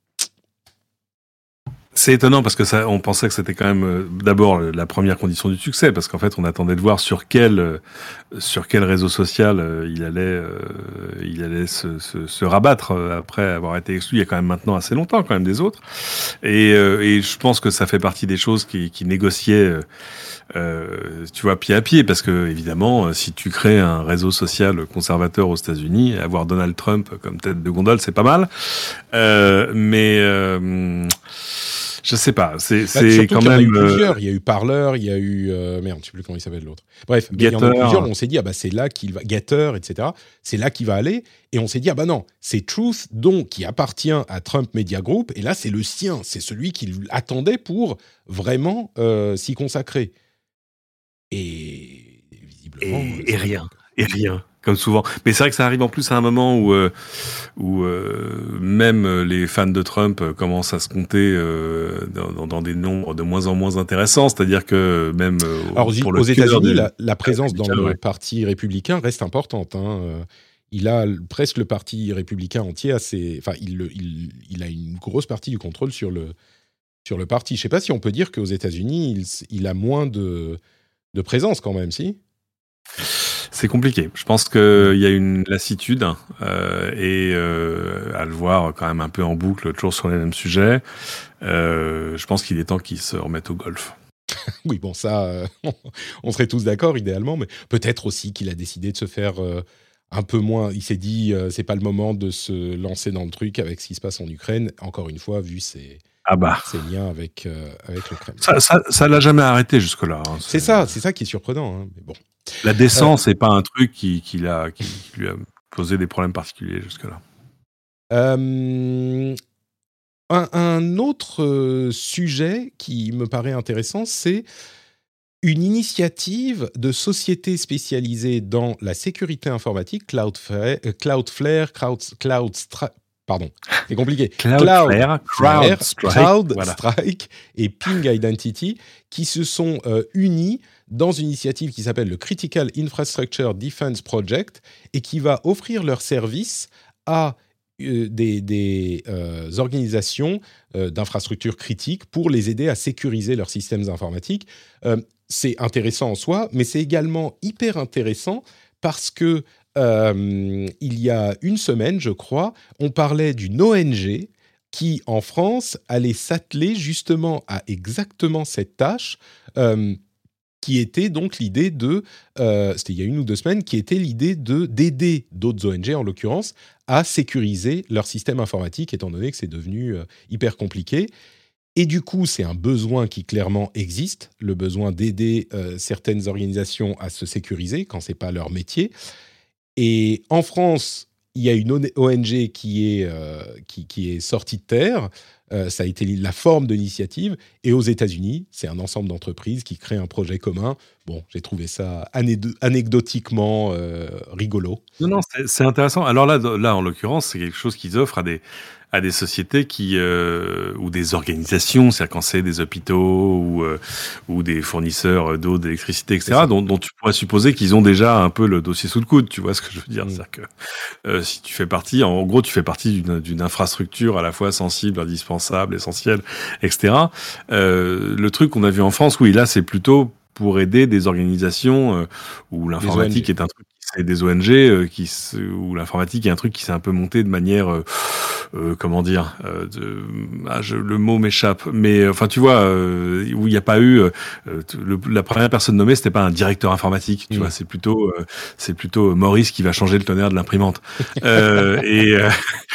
c'est étonnant parce que ça, on pensait que c'était quand même euh, d'abord la première condition du succès, parce qu'en fait, on attendait de voir sur quel euh, sur quel réseau social euh, il allait euh, il allait se, se, se rabattre euh, après avoir été exclu. Il y a quand même maintenant assez longtemps quand même des autres, et, euh, et je pense que ça fait partie des choses qui, qui négociaient, euh, euh, tu vois, pied à pied, parce que évidemment, si tu crées un réseau social conservateur aux États-Unis, avoir Donald Trump comme tête de gondole, c'est pas mal, euh, mais euh, je sais pas, c'est, bah, c'est quand même... Il y en a eu plusieurs, il y a eu Parler, il y a eu... Euh, merde, je ne sais plus comment il s'appelle l'autre. Bref, il y en a eu plusieurs, on s'est dit, ah bah c'est là qu'il va... Getter, et cetera. C'est là qu'il va aller, et on s'est dit, ah bah non, c'est Truth, donc, qui appartient à Trump Media Group, et là c'est le sien, c'est celui qu'il attendait pour vraiment euh, s'y consacrer. Et visiblement... Et, et rien, et rien. Comme souvent. Mais c'est vrai que ça arrive en plus à un moment où, euh, où euh, même les fans de Trump commencent à se compter euh, dans, dans des nombres de moins en moins intéressants. C'est-à-dire que même euh, Alors, pour aux le États-Unis, du... la, la présence dans le ouais. parti républicain reste importante. Hein. Il a presque le parti républicain entier à ses... Enfin, il, il, il a une grosse partie du contrôle sur le, sur le parti. Je ne sais pas si on peut dire qu'aux États-Unis, il, il a moins de, de présence quand même, si ? C'est compliqué. Je pense qu'il y a une lassitude euh, et euh, à le voir quand même un peu en boucle, toujours sur les mêmes sujets, euh, je pense qu'il est temps qu'il se remette au golf. Oui, bon, ça, euh, on serait tous d'accord idéalement, mais peut-être aussi qu'il a décidé de se faire euh, un peu moins... Il s'est dit, euh, c'est pas le moment de se lancer dans le truc avec ce qui se passe en Ukraine, encore une fois, vu ses, ah bah. ses liens avec, euh, avec le Kremlin. Ça, ça, ça l'a jamais arrêté jusque-là. Hein. C'est, c'est ça, c'est ça qui est surprenant, hein, mais bon. La décence, euh, c'est pas un truc qui, qui, l'a, qui, qui lui a posé des problèmes particuliers jusque-là. Euh, un, un autre euh, sujet qui me paraît intéressant, c'est une initiative de société spécialisée dans la sécurité informatique, Cloudflare, euh, Cloudflare, Cloud, Cloud Stri- pardon, c'est compliqué. Cloudflare, Cloud, CrowdStrike, Cloud voilà. Strike et Ping Identity qui se sont euh, unis dans une initiative qui s'appelle le Critical Infrastructure Defense Project et qui va offrir leurs services à euh, des, des euh, organisations euh, d'infrastructures critiques pour les aider à sécuriser leurs systèmes informatiques. Euh, c'est intéressant en soi, mais c'est également hyper intéressant parce que euh, il y a une semaine, je crois, on parlait d'une O N G qui, en France, allait s'atteler justement à exactement cette tâche, euh, qui était donc l'idée de, euh, c'était il y a une ou deux semaines, qui était l'idée de, d'aider d'autres O N G, en l'occurrence, à sécuriser leur système informatique, étant donné que c'est devenu euh, hyper compliqué. Et du coup, c'est un besoin qui clairement existe, le besoin d'aider euh, certaines organisations à se sécuriser quand c'est pas leur métier. Et en France, il y a une O N G qui est, euh, qui, qui est sortie de terre. Euh, ça a été la forme de l'initiative. Et aux États-Unis, c'est un ensemble d'entreprises qui créent un projet commun. Bon, j'ai trouvé ça ané- anecdotiquement euh, rigolo. Non, non, c'est, c'est intéressant. Alors là, là, en l'occurrence, c'est quelque chose qu'ils offrent à des à des sociétés qui euh, ou des organisations, c'est-à-dire quand c'est des hôpitaux ou euh, ou des fournisseurs d'eau, d'électricité, et cetera, dont, dont tu pourrais supposer qu'ils ont déjà un peu le dossier sous le coude. Tu vois ce que je veux dire? Mmh. C'est-à-dire que euh, si tu fais partie, en gros, tu fais partie d'une, d'une infrastructure à la fois sensible, indispensable, essentielle, et cetera. Euh, le truc qu'on a vu en France, oui, là, c'est plutôt pour aider des organisations euh, où l'informatique est un truc, c'est des O N G euh, qui où l'informatique est un truc qui s'est un peu monté de manière euh, euh, comment dire euh, de, ah, je, le mot m'échappe, mais enfin tu vois euh, où il n'y a pas eu euh, le, la première personne nommée, c'était pas un directeur informatique, tu mmh. vois, c'est plutôt euh, c'est plutôt Maurice qui va changer le tonnerre de l'imprimante euh, et euh,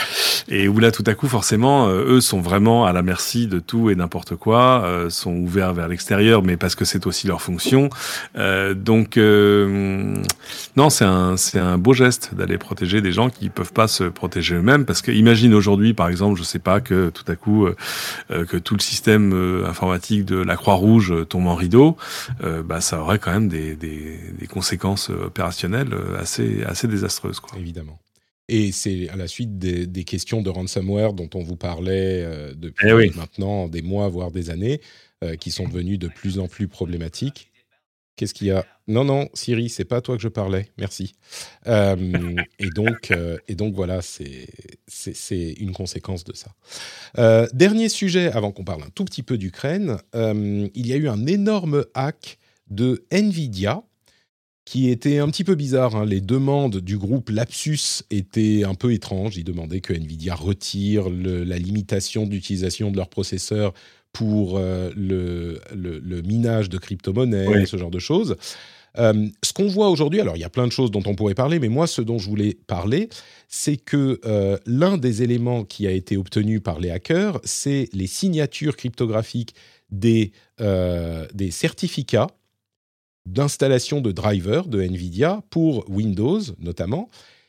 et où là tout à coup forcément euh, eux sont vraiment à la merci de tout et n'importe quoi, euh, sont ouverts vers l'extérieur, mais parce que c'est aussi leur fonction. Euh, donc euh, non, c'est un c'est un beau geste d'aller protéger des gens qui peuvent pas se protéger eux-mêmes, parce que imagine aujourd'hui par exemple, je sais pas, que tout à coup euh, que tout le système euh, informatique de la Croix-Rouge tombe en rideau, euh, bah ça aurait quand même des des, des conséquences opérationnelles assez assez désastreuses, quoi. Évidemment. Et c'est à la suite des, des questions de ransomware dont on vous parlait euh, depuis eh oui. maintenant des mois, voire des années, euh, qui sont devenues de plus en plus problématiques. Qu'est-ce qu'il y a ? Non, non, Siri, c'est pas à toi que je parlais. Merci. Euh, et, donc, euh, et donc, voilà, c'est, c'est, c'est une conséquence de ça. Euh, dernier sujet, avant qu'on parle un tout petit peu d'Ukraine. Euh, il y a eu un énorme hack de NVIDIA, qui était un petit peu bizarre, hein. Les demandes du groupe Lapsus étaient un peu étranges. Ils demandaient que NVIDIA retire le, la limitation d'utilisation de leur processeur pour euh, le, le, le minage de crypto-monnaies, oui. Ce genre de choses. Euh, ce qu'on voit aujourd'hui, alors il y a plein de choses dont on pourrait parler, mais moi, ce dont je voulais parler, c'est que euh, l'un des éléments qui a été obtenu par les hackers, c'est les signatures cryptographiques des, euh, des certificats d'installation de drivers de NVIDIA pour Windows notamment.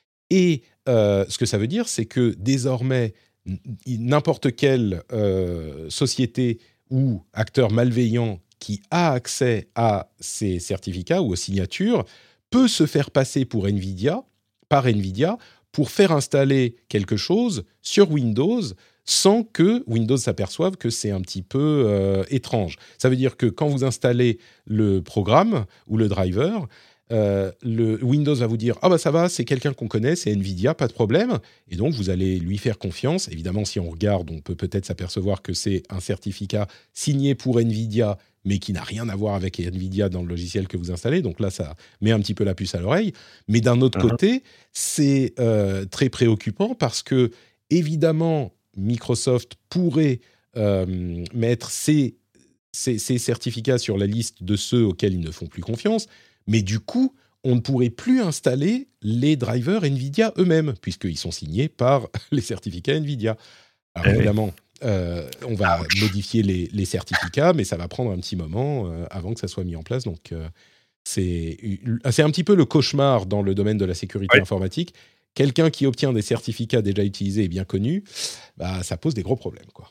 Et euh, ce que ça veut dire, c'est que désormais, n- n'importe quelle euh, société ou acteur malveillant qui a accès à ces certificats ou aux signatures peut se faire passer pour NVIDIA, par NVIDIA, pour faire installer quelque chose sur Windows sans que Windows s'aperçoive que c'est un petit peu euh, étrange. Ça veut dire que quand vous installez le programme ou le driver, euh, le Windows va vous dire « Ah bah ça va, c'est quelqu'un qu'on connaît, c'est NVIDIA, pas de problème ». Et donc, vous allez lui faire confiance. Évidemment, si on regarde, on peut peut-être s'apercevoir que c'est un certificat signé pour NVIDIA, mais qui n'a rien à voir avec NVIDIA dans le logiciel que vous installez. Donc là, ça met un petit peu la puce à l'oreille. Mais d'un autre uh-huh. côté, c'est euh, très préoccupant parce que, évidemment, Microsoft pourrait euh, mettre ces, ces, ces certificats sur la liste de ceux auxquels ils ne font plus confiance, mais du coup, on ne pourrait plus installer les drivers NVIDIA eux-mêmes, puisqu'ils sont signés par les certificats NVIDIA. Alors hey. évidemment, euh, on va Ouch. modifier les, les certificats, mais ça va prendre un petit moment euh, avant que ça soit mis en place. Donc, euh, c'est, c'est un petit peu le cauchemar dans le domaine de la sécurité ouais. informatique. Quelqu'un qui obtient des certificats déjà utilisés et bien connus, bah, ça pose des gros problèmes, quoi.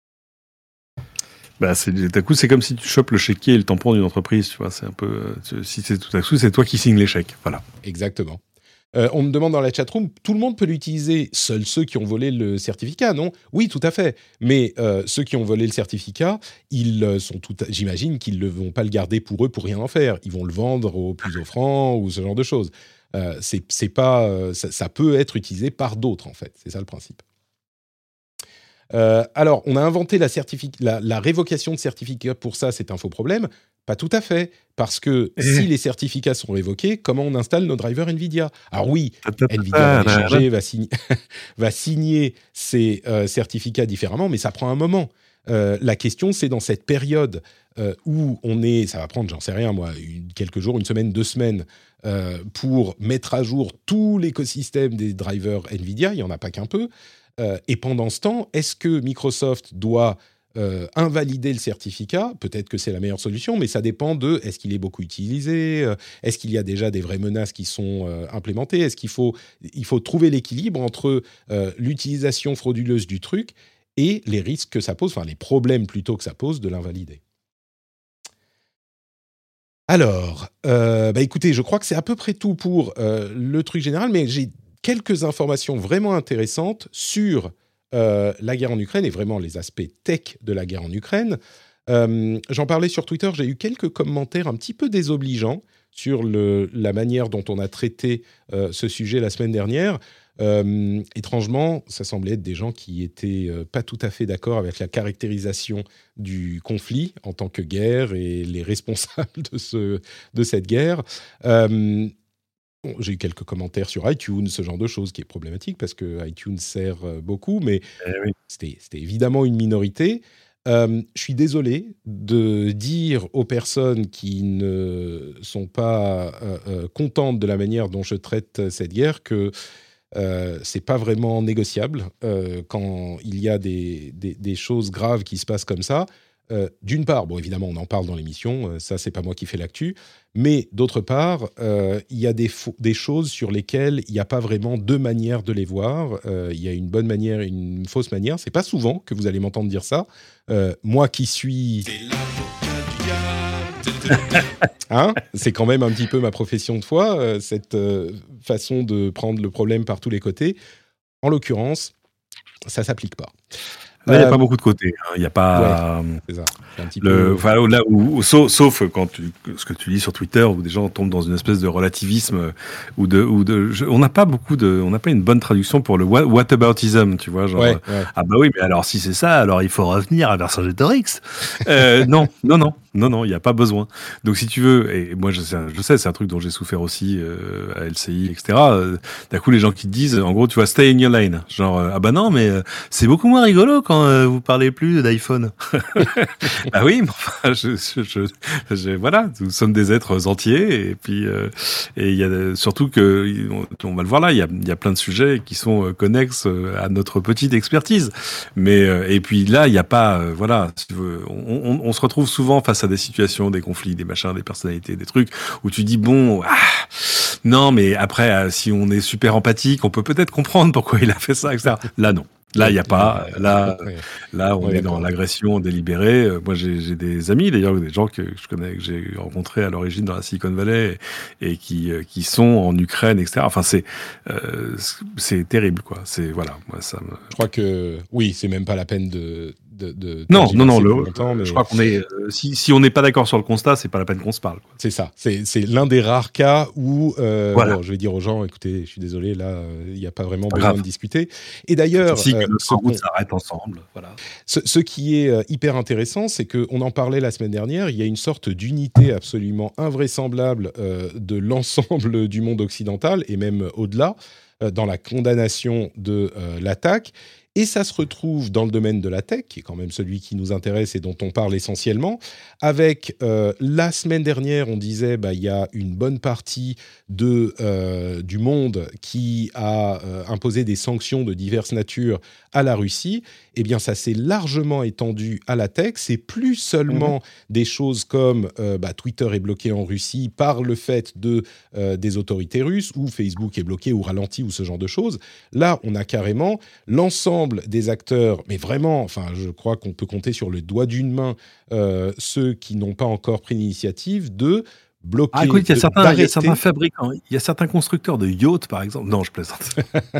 Bah, c'est, tout à coup, c'est comme si tu chopes le chéquier et le tampon d'une entreprise, tu vois. C'est un peu, si c'est tout à coup, c'est toi qui signes les chèques, voilà. Exactement. Euh, on me demande dans la chatroom, tout le monde peut l'utiliser, seuls ceux qui ont volé le certificat, non ? Oui, tout à fait. Mais euh, ceux qui ont volé le certificat, ils sont tout, à... j'imagine qu'ils ne vont pas le garder pour eux pour rien en faire. Ils vont le vendre au plus offrant ou ce genre de choses. Euh, c'est, c'est pas, euh, ça, ça peut être utilisé par d'autres, en fait. C'est ça le principe. Euh, alors, on a inventé la, certific- la, la révocation de certificat pour ça, c'est un faux problème. Pas tout à fait, parce que mmh. si les certificats sont révoqués, comment on installe nos drivers NVIDIA ? Alors oui, NVIDIA va les changer, va, signer, va signer ces euh, certificats différemment, mais ça prend un moment. Euh, la question, c'est dans cette période euh, où on est, ça va prendre, j'en sais rien moi, une, quelques jours, une semaine, deux semaines, euh, pour mettre à jour tout l'écosystème des drivers NVIDIA, il n'y en a pas qu'un peu. Euh, et pendant ce temps, est-ce que Microsoft doit euh, invalider le certificat. Peut-être que c'est la meilleure solution, mais ça dépend de est-ce qu'il est beaucoup utilisé, euh, est-ce qu'il y a déjà des vraies menaces qui sont euh, implémentées, est-ce qu'il faut, il faut trouver l'équilibre entre euh, l'utilisation frauduleuse du truc et les risques que ça pose, enfin les problèmes plutôt que ça pose de l'invalider. Alors, euh, bah écoutez, je crois que c'est à peu près tout pour euh, le truc général, mais j'ai quelques informations vraiment intéressantes sur euh, la guerre en Ukraine et vraiment les aspects tech de la guerre en Ukraine. Euh, j'en parlais sur Twitter, j'ai eu quelques commentaires un petit peu désobligeants sur le, la manière dont on a traité euh, ce sujet la semaine dernière. Euh, étrangement, ça semblait être des gens qui étaient euh, pas tout à fait d'accord avec la caractérisation du conflit en tant que guerre et les responsables de, ce, de cette guerre. Euh, bon, j'ai eu quelques commentaires sur iTunes, ce genre de choses qui est problématique parce que iTunes sert euh, beaucoup, mais eh oui. c'était, c'était évidemment une minorité. Euh, je suis désolé de dire aux personnes qui ne sont pas euh, euh, contentes de la manière dont je traite cette guerre que Euh, c'est pas vraiment négociable euh, quand il y a des, des, des choses graves qui se passent comme ça. Euh, d'une part, bon, évidemment, on en parle dans l'émission, euh, ça, c'est pas moi qui fais l'actu, mais d'autre part, euh, il y a des, fo- des choses sur lesquelles il n'y a pas vraiment deux manières de les voir. Euh, il y a une bonne manière et une fausse manière. C'est pas souvent que vous allez m'entendre dire ça. Euh, moi qui suis... Hein, c'est quand même un petit peu ma profession de foi, euh, cette euh, façon de prendre le problème par tous les côtés. En l'occurrence, ça s'applique pas. Là, il n'y a Euh, pas beaucoup de côtés. Il n'y a pas. Ouais, c'est ça. C'est un petit Le, peu... enfin, là où, sauf, sauf quand tu, ce que tu dis sur Twitter, où des gens tombent dans une espèce de relativisme, ou de, ou de, je, on n'a pas beaucoup de, on n'a pas une bonne traduction pour le what, whataboutism, tu vois, genre, Ouais, ouais. ah bah oui, mais alors si c'est ça, alors il faut revenir à Vercingétorix. euh, non, non, non, non, non, il n'y a pas besoin. Donc si tu veux, et moi je sais, je sais, c'est un truc dont j'ai souffert aussi euh, à L C I, et cetera. Euh, d'un coup, les gens qui te disent, en gros, tu vois, stay in your lane, genre, euh, ah bah non, mais euh, c'est beaucoup moins rigolo quand euh, vous parlez plus d'iPhone. Ah oui, mais enfin, je, je, je, je, voilà, nous sommes des êtres entiers, et puis euh, et il y a surtout que on, on va le voir là, il y a, il y a plein de sujets qui sont connexes à notre petite expertise, mais euh, et puis là, il n'y a pas, euh, voilà, si tu veux, on, on, on se retrouve souvent face à des situations, des conflits, des machins, des personnalités, des trucs où tu dis bon, ah, non, mais après, si on est super empathique, on peut peut-être comprendre pourquoi il a fait ça, et cetera. Là, non. Là, il n'y a pas. Là, là, on Ouais, est dans d'accord. l'agression délibérée. Moi, j'ai, j'ai des amis, d'ailleurs, des gens que je connais, que j'ai rencontrés à l'origine dans la Silicon Valley et, et qui qui sont en Ukraine, et cetera. Enfin, c'est euh, c'est terrible, quoi. C'est voilà, moi, ça me. Je crois que oui, c'est même pas la peine de de, de Non, non, non. tergiverser Le, plus longtemps, mais je crois qu'on est. Euh, si si on n'est pas d'accord sur le constat, c'est pas la peine qu'on se parle, quoi. c'est ça. C'est c'est l'un des rares cas où euh, Voilà. bon, je vais dire aux gens, écoutez, je suis désolé, là, il n'y a pas vraiment Pas besoin grave. de discuter. Et d'ailleurs, Si que euh, notre ce route qu'on- s'arrête ensemble, voilà. Ce, ce qui est euh, hyper intéressant, c'est qu'on en parlait la semaine dernière, il y a une sorte d'unité absolument invraisemblable euh, de l'ensemble du monde occidental, et même au-delà, euh, dans la condamnation de euh, l'attaque. Et ça se retrouve dans le domaine de la tech, qui est quand même celui qui nous intéresse et dont on parle essentiellement, avec euh, la semaine dernière, on disait bah, il y a une bonne partie de, euh, du monde qui a euh, imposé des sanctions de diverses natures à la Russie. Eh bien, ça s'est largement étendu à la tech. C'est plus seulement mmh. des choses comme euh, bah, Twitter est bloqué en Russie par le fait de, euh, des autorités russes, ou Facebook est bloqué ou ralenti, ou ce genre de choses. Là, on a carrément l'ensemble des acteurs, mais vraiment, enfin, je crois qu'on peut compter sur le doigt d'une main euh, ceux qui n'ont pas encore pris l'initiative de bloquer, ah, écoute, il y a de, certains, d'arrêter. Il y a certains fabricants, il y a certains constructeurs de yachts, par exemple. Non, je plaisante.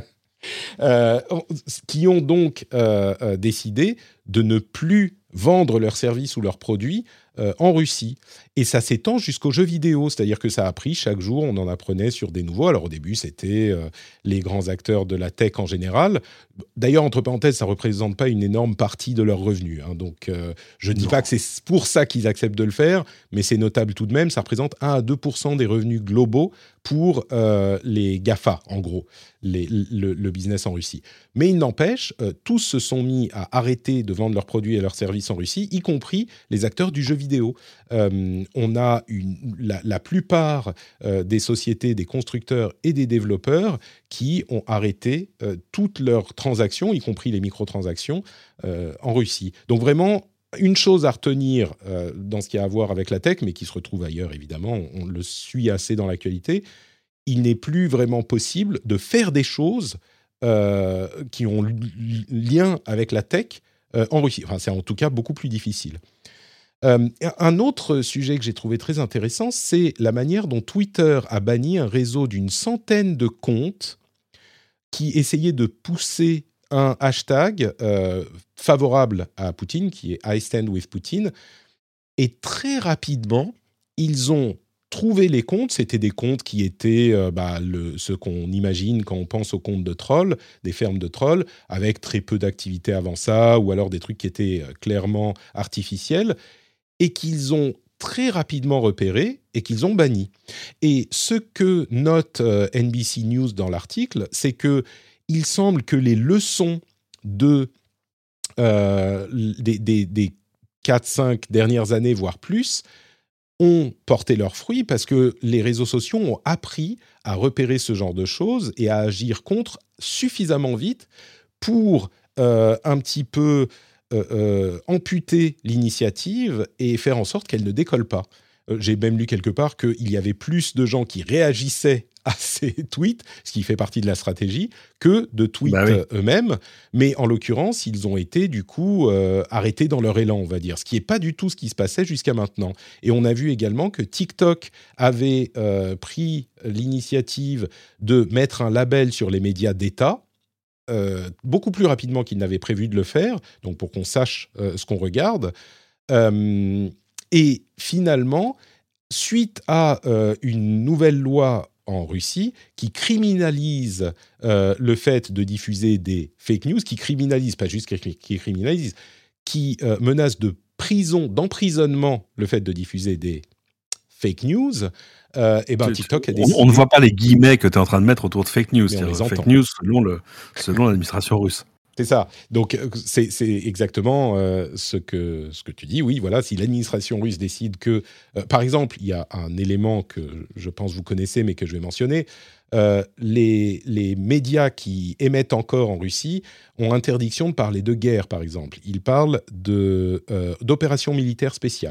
euh, qui ont donc euh, euh, décidé de ne plus vendre leurs services ou leurs produits euh, en Russie. Et ça s'étend jusqu'aux jeux vidéo, c'est-à-dire que ça a pris, chaque jour, on en apprenait sur des nouveaux. Alors au début, c'était euh, les grands acteurs de la tech en général. D'ailleurs, entre parenthèses, ça ne représente pas une énorme partie de leurs revenus, hein. Donc euh, je ne dis pas que c'est pour ça qu'ils acceptent de le faire, mais c'est notable tout de même. Ça représente un à deux pour cent des revenus globaux pour euh, les GAFA, en gros, les, le, le business en Russie. Mais il n'empêche, euh, tous se sont mis à arrêter de vendre leurs produits et leurs services en Russie, y compris les acteurs du jeu vidéo. Euh, on a une, la, la plupart euh, des sociétés, des constructeurs et des développeurs qui ont arrêté euh, toutes leurs transactions, y compris les microtransactions, euh, en Russie. Donc vraiment, une chose à retenir euh, dans ce qui a à voir avec la tech, mais qui se retrouve ailleurs, évidemment, on, on le suit assez dans l'actualité, il n'est plus vraiment possible de faire des choses euh, qui ont li- lien avec la tech euh, en Russie. Enfin, c'est en tout cas beaucoup plus difficile. Euh, un autre sujet que j'ai trouvé très intéressant, c'est la manière dont Twitter a banni un réseau d'une centaine de comptes qui essayaient de pousser un hashtag euh, favorable à Poutine, qui est I stand with Putin. Et très rapidement, ils ont trouvé les comptes. C'était des comptes qui étaient euh, bah, le, ce qu'on imagine quand on pense aux comptes de trolls, des fermes de trolls, avec très peu d'activité avant ça, ou alors des trucs qui étaient euh, clairement artificiels, et qu'ils ont très rapidement repéré et qu'ils ont banni. Et ce que note euh, N B C News dans l'article, c'est que il semble que les leçons de, euh, des, des, des quatre cinq dernières années, voire plus, ont porté leurs fruits parce que les réseaux sociaux ont appris à repérer ce genre de choses et à agir contre suffisamment vite pour euh, un petit peu euh, euh, amputer l'initiative et faire en sorte qu'elle ne décolle pas. Euh, j'ai même lu quelque part qu'il y avait plus de gens qui réagissaient à ces tweets, ce qui fait partie de la stratégie, que de tweets bah oui. eux-mêmes. Mais en l'occurrence, ils ont été du coup euh, arrêtés dans leur élan, on va dire, ce qui n'est pas du tout ce qui se passait jusqu'à maintenant. Et on a vu également que TikTok avait euh, pris l'initiative de mettre un label sur les médias d'État, euh, beaucoup plus rapidement qu'il n'avait prévu de le faire, donc pour qu'on sache euh, ce qu'on regarde. Euh, et finalement, suite à euh, une nouvelle loi en Russie, qui criminalise euh, le fait de diffuser des fake news, qui criminalise, pas juste qui criminalise, qui euh, menace de prison, d'emprisonnement le fait de diffuser des fake news, euh, et ben TikTok a décidé... On, on ne voit pas les guillemets que tu es en train de mettre autour de fake news, c'est-à-dire fake news selon, le, selon l'administration russe. C'est ça. Donc, c'est, c'est exactement euh, ce, que, ce que tu dis. Oui, voilà, si l'administration russe décide que... Euh, par exemple, il y a un élément que je pense vous connaissez, mais que je vais mentionner. Euh, les, les médias qui émettent encore en Russie ont interdiction de parler de guerre, par exemple. Ils parlent de, euh, d'opérations militaires spéciales.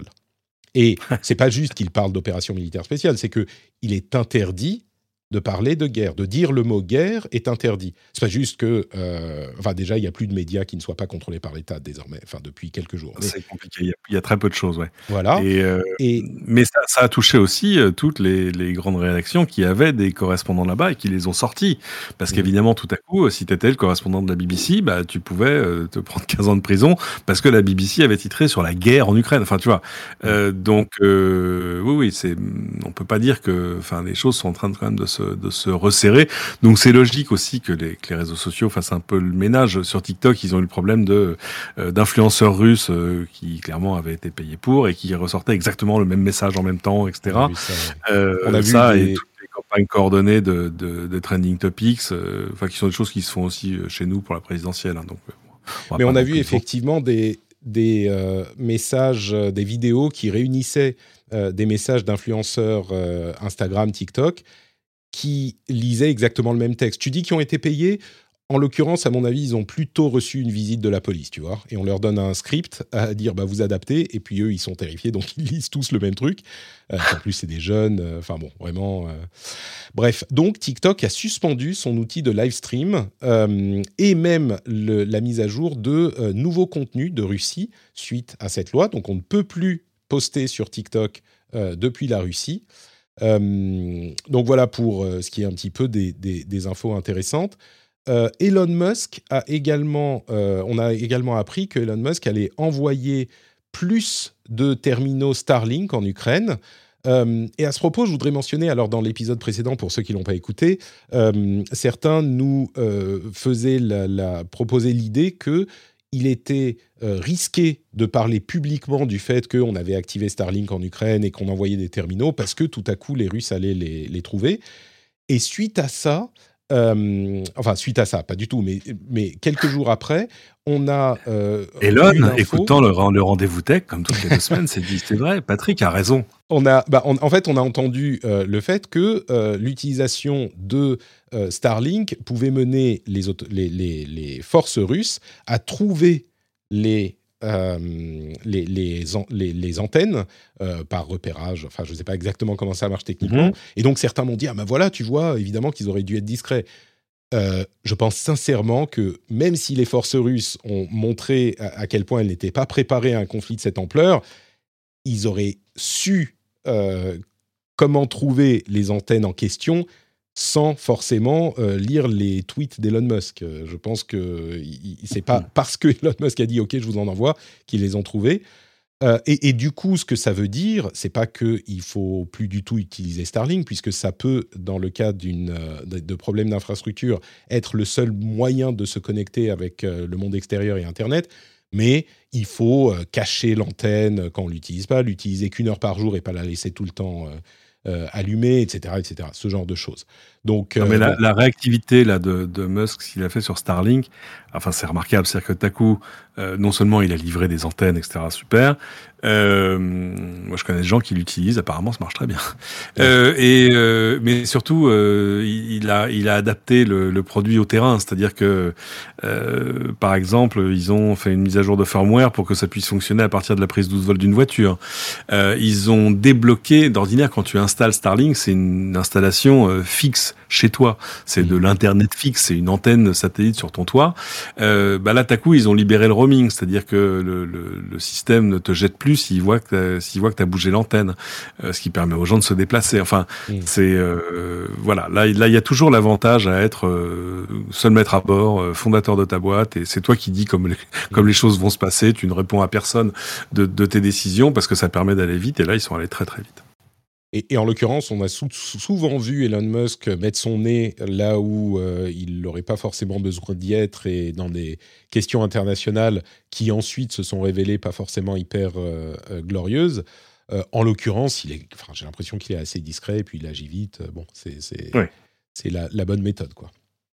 Et ce n'est pas juste qu'ils parlent d'opérations militaires spéciales, c'est qu'il est interdit de parler de guerre, de dire le mot guerre est interdit. C'est pas juste que, euh, enfin déjà il y a plus de médias qui ne soient pas contrôlés par l'État désormais, enfin depuis quelques jours. Mais... C'est compliqué, il y, a, il y a très peu de choses, ouais. Voilà. Et, euh, Et... mais ça, ça a touché aussi euh, toutes les, les grandes rédactions qui avaient des correspondants là-bas et qui les ont sortis, parce mmh. qu'évidemment tout à coup, si t'étais le correspondant de la B B C, bah tu pouvais euh, te prendre quinze ans de prison parce que la B B C avait titré sur la guerre en Ukraine. Enfin tu vois. Euh, donc euh, oui oui, c'est, on peut pas dire que, enfin les choses sont en train de quand même de se de se resserrer. Donc c'est logique aussi que les, que les réseaux sociaux fassent un peu le ménage. Sur TikTok, ils ont eu le problème de euh, d'influenceurs russes euh, qui clairement avaient été payés pour et qui ressortaient exactement le même message en même temps, et cetera. On a vu ça, ouais. euh, On a vu ça des... et toutes les campagnes coordonnées de, de, de trending topics, euh, enfin qui sont des choses qui se font aussi chez nous pour la présidentielle. Hein, donc, on Mais on a vu effectivement des des euh, messages, euh, des vidéos qui réunissaient euh, des messages d'influenceurs euh, Instagram, TikTok, qui lisaient exactement le même texte. Tu dis qu'ils ont été payés. En l'occurrence, à mon avis, ils ont plutôt reçu une visite de la police, tu vois. Et on leur donne un script à dire, bah, vous adaptez. Et puis eux, ils sont terrifiés, donc ils lisent tous le même truc. Euh, en plus, c'est des jeunes. Enfin euh, bon, vraiment... Euh... Bref, donc TikTok a suspendu son outil de live stream euh, et même le, la mise à jour de euh, nouveaux contenus de Russie suite à cette loi. Donc on ne peut plus poster sur TikTok euh, depuis la Russie. Euh, donc voilà pour euh, ce qui est un petit peu des, des, des infos intéressantes. Euh, Elon Musk a également, euh, on a également appris que Elon Musk allait envoyer plus de terminaux Starlink en Ukraine. Euh, et à ce propos, je voudrais mentionner, alors dans l'épisode précédent, pour ceux qui ne l'ont pas écouté, euh, certains nous euh, faisaient la, la, proposer l'idée que il était euh, risqué de parler publiquement du fait qu'on avait activé Starlink en Ukraine et qu'on envoyait des terminaux parce que tout à coup les Russes allaient les, les trouver. Et suite à ça, euh, enfin suite à ça, pas du tout, mais, mais quelques jours après, on a euh, Elon, eu l'info. Écoutant le, le rendez-vous tech, comme toutes les deux semaines, s'est dit, c'est vrai, Patrick a raison. On a, bah, on, en fait, on a entendu euh, le fait que euh, l'utilisation de euh, Starlink pouvait mener les, auto- les, les, les forces russes à trouver les, euh, les, les, an- les, les antennes euh, par repérage. Enfin, je ne sais pas exactement comment ça marche techniquement. Mmh. Et donc, certains m'ont dit, ah ben voilà, tu vois, évidemment qu'ils auraient dû être discrets. Euh, je pense sincèrement que même si les forces russes ont montré à, à quel point elles n'étaient pas préparées à un conflit de cette ampleur, ils auraient su euh, comment trouver les antennes en question sans forcément euh, lire les tweets d'Elon Musk. Euh, je pense que il, c'est pas parce que Elon Musk a dit « Ok, je vous en envoie » qu'ils les ont trouvés. Euh, et, et du coup, ce que ça veut dire, c'est pas qu'il faut plus du tout utiliser Starlink, puisque ça peut, dans le cas d'une, euh, de, de problèmes d'infrastructure, être le seul moyen de se connecter avec euh, le monde extérieur et Internet. Mais il faut euh, cacher l'antenne quand on l'utilise pas, l'utiliser qu'une heure par jour et pas la laisser tout le temps euh, euh, allumée, et cetera, et cetera. Ce genre de choses. Donc, non, mais euh, la, bon. la réactivité là de, de Musk, ce qu'il a fait sur Starlink, enfin c'est remarquable, c'est-à-dire que tout à coup, euh, non seulement il a livré des antennes, et cetera, super. Euh, moi, je connais des gens qui l'utilisent. Apparemment, ça marche très bien. Euh, et euh, mais surtout, euh, il a il a adapté le, le produit au terrain. C'est-à-dire que, euh, par exemple, ils ont fait une mise à jour de firmware pour que ça puisse fonctionner à partir de la prise douze volts d'une voiture. Euh, ils ont débloqué. D'ordinaire, quand tu installes Starlink, c'est une installation euh, fixe chez toi. C'est de l'internet fixe. C'est une antenne satellite sur ton toit. Euh, bah là, tout à coup, ils ont libéré le roaming. C'est-à-dire que le, le, le système ne te jette plus s'il voit que s'il voit que t'as bougé l'antenne, euh, ce qui permet aux gens de se déplacer. Enfin, mmh. c'est euh, voilà. Là, là, il y a toujours l'avantage à être euh, seul maître à bord, euh, fondateur de ta boîte, et c'est toi qui dis comme les, mmh. comme les choses vont se passer. Tu ne réponds à personne de, de tes décisions parce que ça permet d'aller vite. Et là, ils sont allés très très vite. Et, et en l'occurrence, on a sou- souvent vu Elon Musk mettre son nez là où euh, il n'aurait pas forcément besoin d'y être et dans des questions internationales qui ensuite se sont révélées pas forcément hyper euh, euh, glorieuses. Euh, en l'occurrence, il est, enfin, j'ai l'impression qu'il est assez discret et puis il agit vite. Bon, c'est, c'est, oui. c'est la, la bonne méthode, quoi.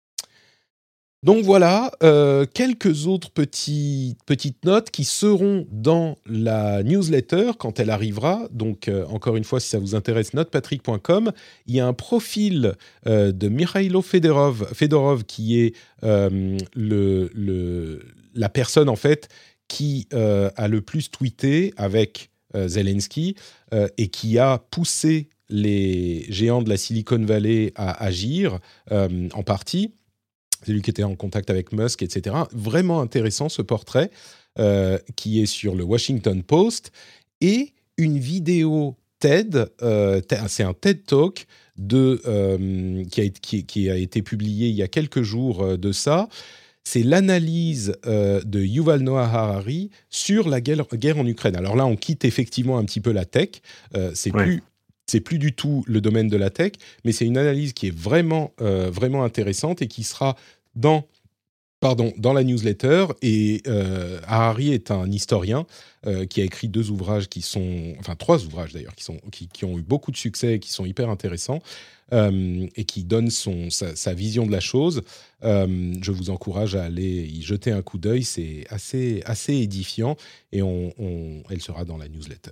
Donc voilà, euh, quelques autres petits, petites notes qui seront dans la newsletter quand elle arrivera. Donc euh, encore une fois, si ça vous intéresse, notepatrick point com. Il y a un profil euh, de Mikhailo Fedorov, Fedorov qui est euh, le, le, la personne en fait qui euh, a le plus tweeté avec euh, Zelensky euh, et qui a poussé les géants de la Silicon Valley à agir euh, en partie. C'est lui qui était en contact avec Musk, et cetera. Vraiment intéressant ce portrait euh, qui est sur le Washington Post et une vidéo TED, euh, c'est un TED Talk de, euh, qui, a, qui, qui a été publié il y a quelques jours euh, de ça. C'est l'analyse euh, de Yuval Noah Harari sur la guerre, guerre en Ukraine. Alors là, on quitte effectivement un petit peu la tech. Euh, c'est ouais. plus... C'est plus du tout le domaine de la tech, mais c'est une analyse qui est vraiment, euh, vraiment intéressante et qui sera dans, pardon, dans la newsletter. Et euh, Harari est un historien euh, qui a écrit deux ouvrages qui sont, enfin trois ouvrages d'ailleurs, qui, sont, qui, qui ont eu beaucoup de succès et qui sont hyper intéressants euh, et qui donnent son, sa, sa vision de la chose. Euh, je vous encourage à aller y jeter un coup d'œil, c'est assez, assez édifiant et on, on, elle sera dans la newsletter.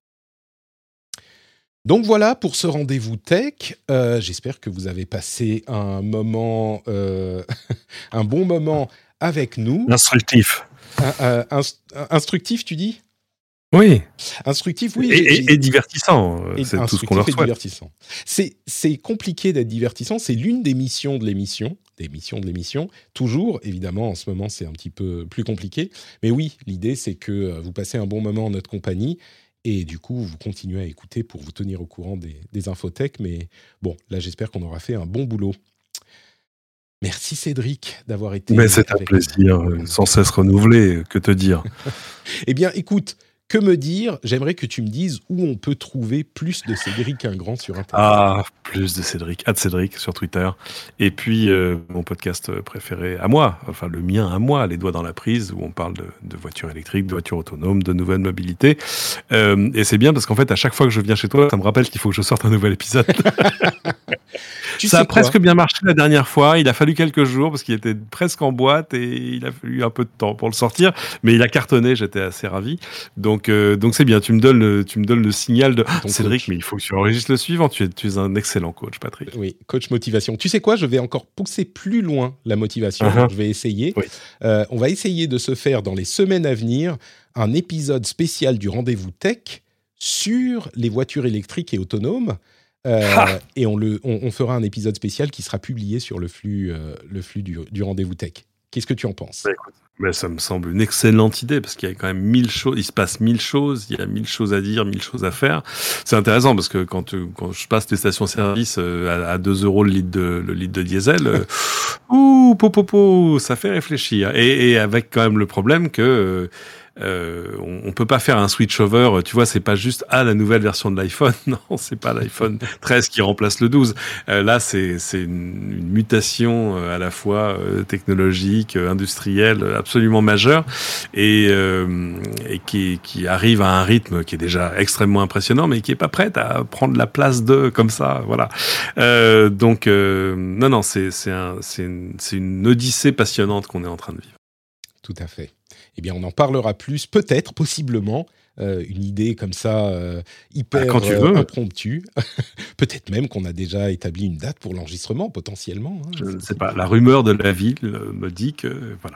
Donc voilà pour ce rendez-vous tech. Euh, j'espère que vous avez passé un moment, euh, un bon moment avec nous. Instructif. Un, un, un, instructif, tu dis ? Oui. Instructif, oui. Et, j'ai, j'ai... et divertissant. Et c'est tout ce qu'on leur souhaite. Divertissant. C'est, c'est compliqué d'être divertissant. C'est l'une des missions de l'émission. Des missions de l'émission. Toujours, évidemment, en ce moment, c'est un petit peu plus compliqué. Mais oui, l'idée, c'est que vous passez un bon moment en notre compagnie. Et du coup, vous continuez à écouter pour vous tenir au courant des, des infotech. Mais bon, là, j'espère qu'on aura fait un bon boulot. Merci Cédric d'avoir été... Mais c'est un plaisir, nous. Sans cesse renouvelé, que te dire. Eh bien, écoute, que me dire ? J'aimerais que tu me dises où on peut trouver plus de Cédric Ingrand sur Internet. Ah, plus de Cédric, at Cédric sur Twitter. Et puis, euh, mon podcast préféré à moi, enfin le mien à moi, Les Doigts dans la Prise, où on parle de, de voitures électriques, de voitures autonomes, de nouvelles mobilités. Euh, et c'est bien parce qu'en fait, à chaque fois que je viens chez toi, ça me rappelle qu'il faut que je sorte un nouvel épisode. Tu ça sais a quoi presque bien marché la dernière fois. Il a fallu quelques jours parce qu'il était presque en boîte et il a fallu un peu de temps pour le sortir. Mais il a cartonné, j'étais assez ravi. Donc, euh, donc c'est bien. Tu me donnes le, tu me donnes le signal de ah, Cédric, coach. Mais il faut que tu enregistres le suivant. Tu es, tu es un excellent coach, Patrick. Oui, coach motivation. Tu sais quoi ? Je vais encore pousser plus loin la motivation. Uh-huh. Je vais essayer. Oui. Euh, on va essayer de se faire dans les semaines à venir un épisode spécial du Rendez-vous Tech sur les voitures électriques et autonomes. Euh, et on, le, on, on fera un épisode spécial qui sera publié sur le flux, euh, le flux du, du Rendez-vous Tech. Qu'est-ce que tu en penses ? Bah, écoute, bah, ça me semble une excellente idée parce qu'il y a quand même mille choses, il se passe mille choses, il y a mille choses à dire, mille choses à faire. C'est intéressant parce que quand, tu, quand je passe des stations-service euh, à, à deux euros le litre de, le litre de diesel, euh, ouh, po, po, po, ça fait réfléchir. Et, et avec quand même le problème que euh, Euh, on, on peut pas faire un switch over, tu vois, c'est pas juste ah la nouvelle version de l'iPhone, non, c'est pas l'iPhone treize qui remplace le douze. Euh, là, c'est c'est une, une mutation euh, à la fois euh, technologique, euh, industrielle, absolument majeure et euh, et qui qui arrive à un rythme qui est déjà extrêmement impressionnant, mais qui est pas prête à prendre la place de comme ça, voilà. Euh, donc euh, non non, c'est c'est un c'est une, c'est une odyssée passionnante qu'on est en train de vivre. Tout à fait. Eh bien, on en parlera plus, peut-être, possiblement, euh, une idée comme ça, euh, hyper ah, euh, impromptue. Peut-être même qu'on a déjà établi une date pour l'enregistrement, potentiellement. Hein, Je ne sais pas, la rumeur de la ville me dit que, voilà.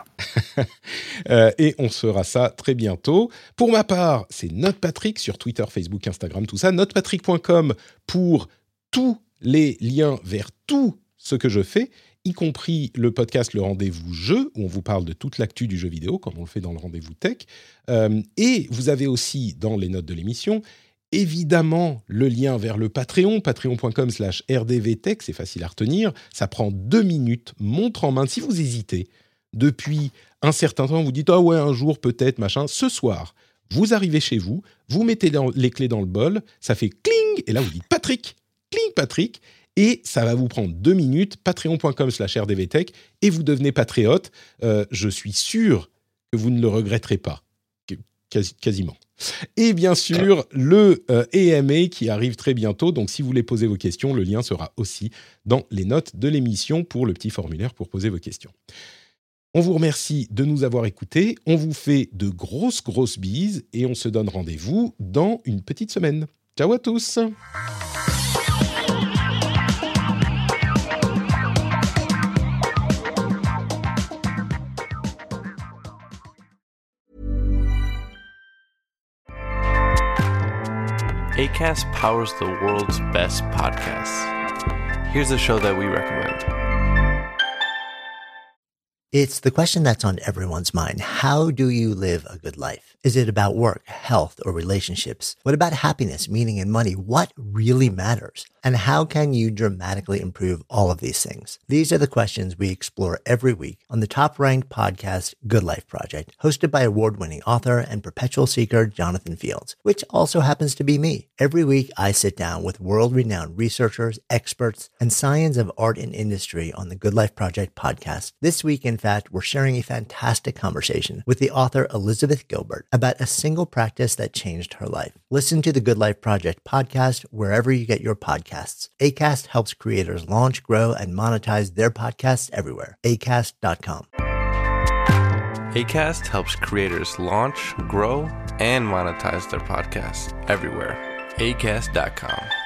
euh, et on fera ça très bientôt. Pour ma part, c'est NotePatrick sur Twitter, Facebook, Instagram, tout ça. notepatrick point com pour tous les liens vers tout ce que je fais, y compris le podcast Le Rendez-vous Jeu, où on vous parle de toute l'actu du jeu vidéo, comme on le fait dans le Rendez-vous Tech. Euh, et vous avez aussi, dans les notes de l'émission, évidemment, le lien vers le Patreon, patreon point com slash R D V Tech, c'est facile à retenir, ça prend deux minutes, montre en main. Si vous hésitez, depuis un certain temps, vous dites « Ah ouais, un jour, peut-être, machin », ce soir, vous arrivez chez vous, vous mettez les clés dans le bol, ça fait « cling », et là, vous dites « Patrick », « cling, Patrick », et ça va vous prendre deux minutes, patreon point com slash R D V Tech, et vous devenez patriote. Euh, je suis sûr que vous ne le regretterez pas, Quasi, quasiment. Et bien sûr, le euh, A M A qui arrive très bientôt, donc si vous voulez poser vos questions, le lien sera aussi dans les notes de l'émission pour le petit formulaire pour poser vos questions. On vous remercie de nous avoir écoutés, on vous fait de grosses, grosses bises, et on se donne rendez-vous dans une petite semaine. Ciao à tous. Acast powers the world's best podcasts. Here's a show that we recommend. It's the question that's on everyone's mind. How do you live a good life? Is it about work, health, or relationships? What about happiness, meaning, and money? What really matters? And how can you dramatically improve all of these things? These are the questions we explore every week on the top-ranked podcast, Good Life Project, hosted by award-winning author and perpetual seeker Jonathan Fields, which also happens to be me. Every week, I sit down with world-renowned researchers, experts, and science of art and industry on the Good Life Project podcast. This week, in fact, we're sharing a fantastic conversation with the author Elizabeth Gilbert about a single practice that changed her life. Listen to the Good Life Project podcast wherever you get your podcasts. Acast helps creators launch, grow, and monetize their podcasts everywhere. acast dot com. Acast helps creators launch, grow, and monetize their podcasts everywhere. acast dot com.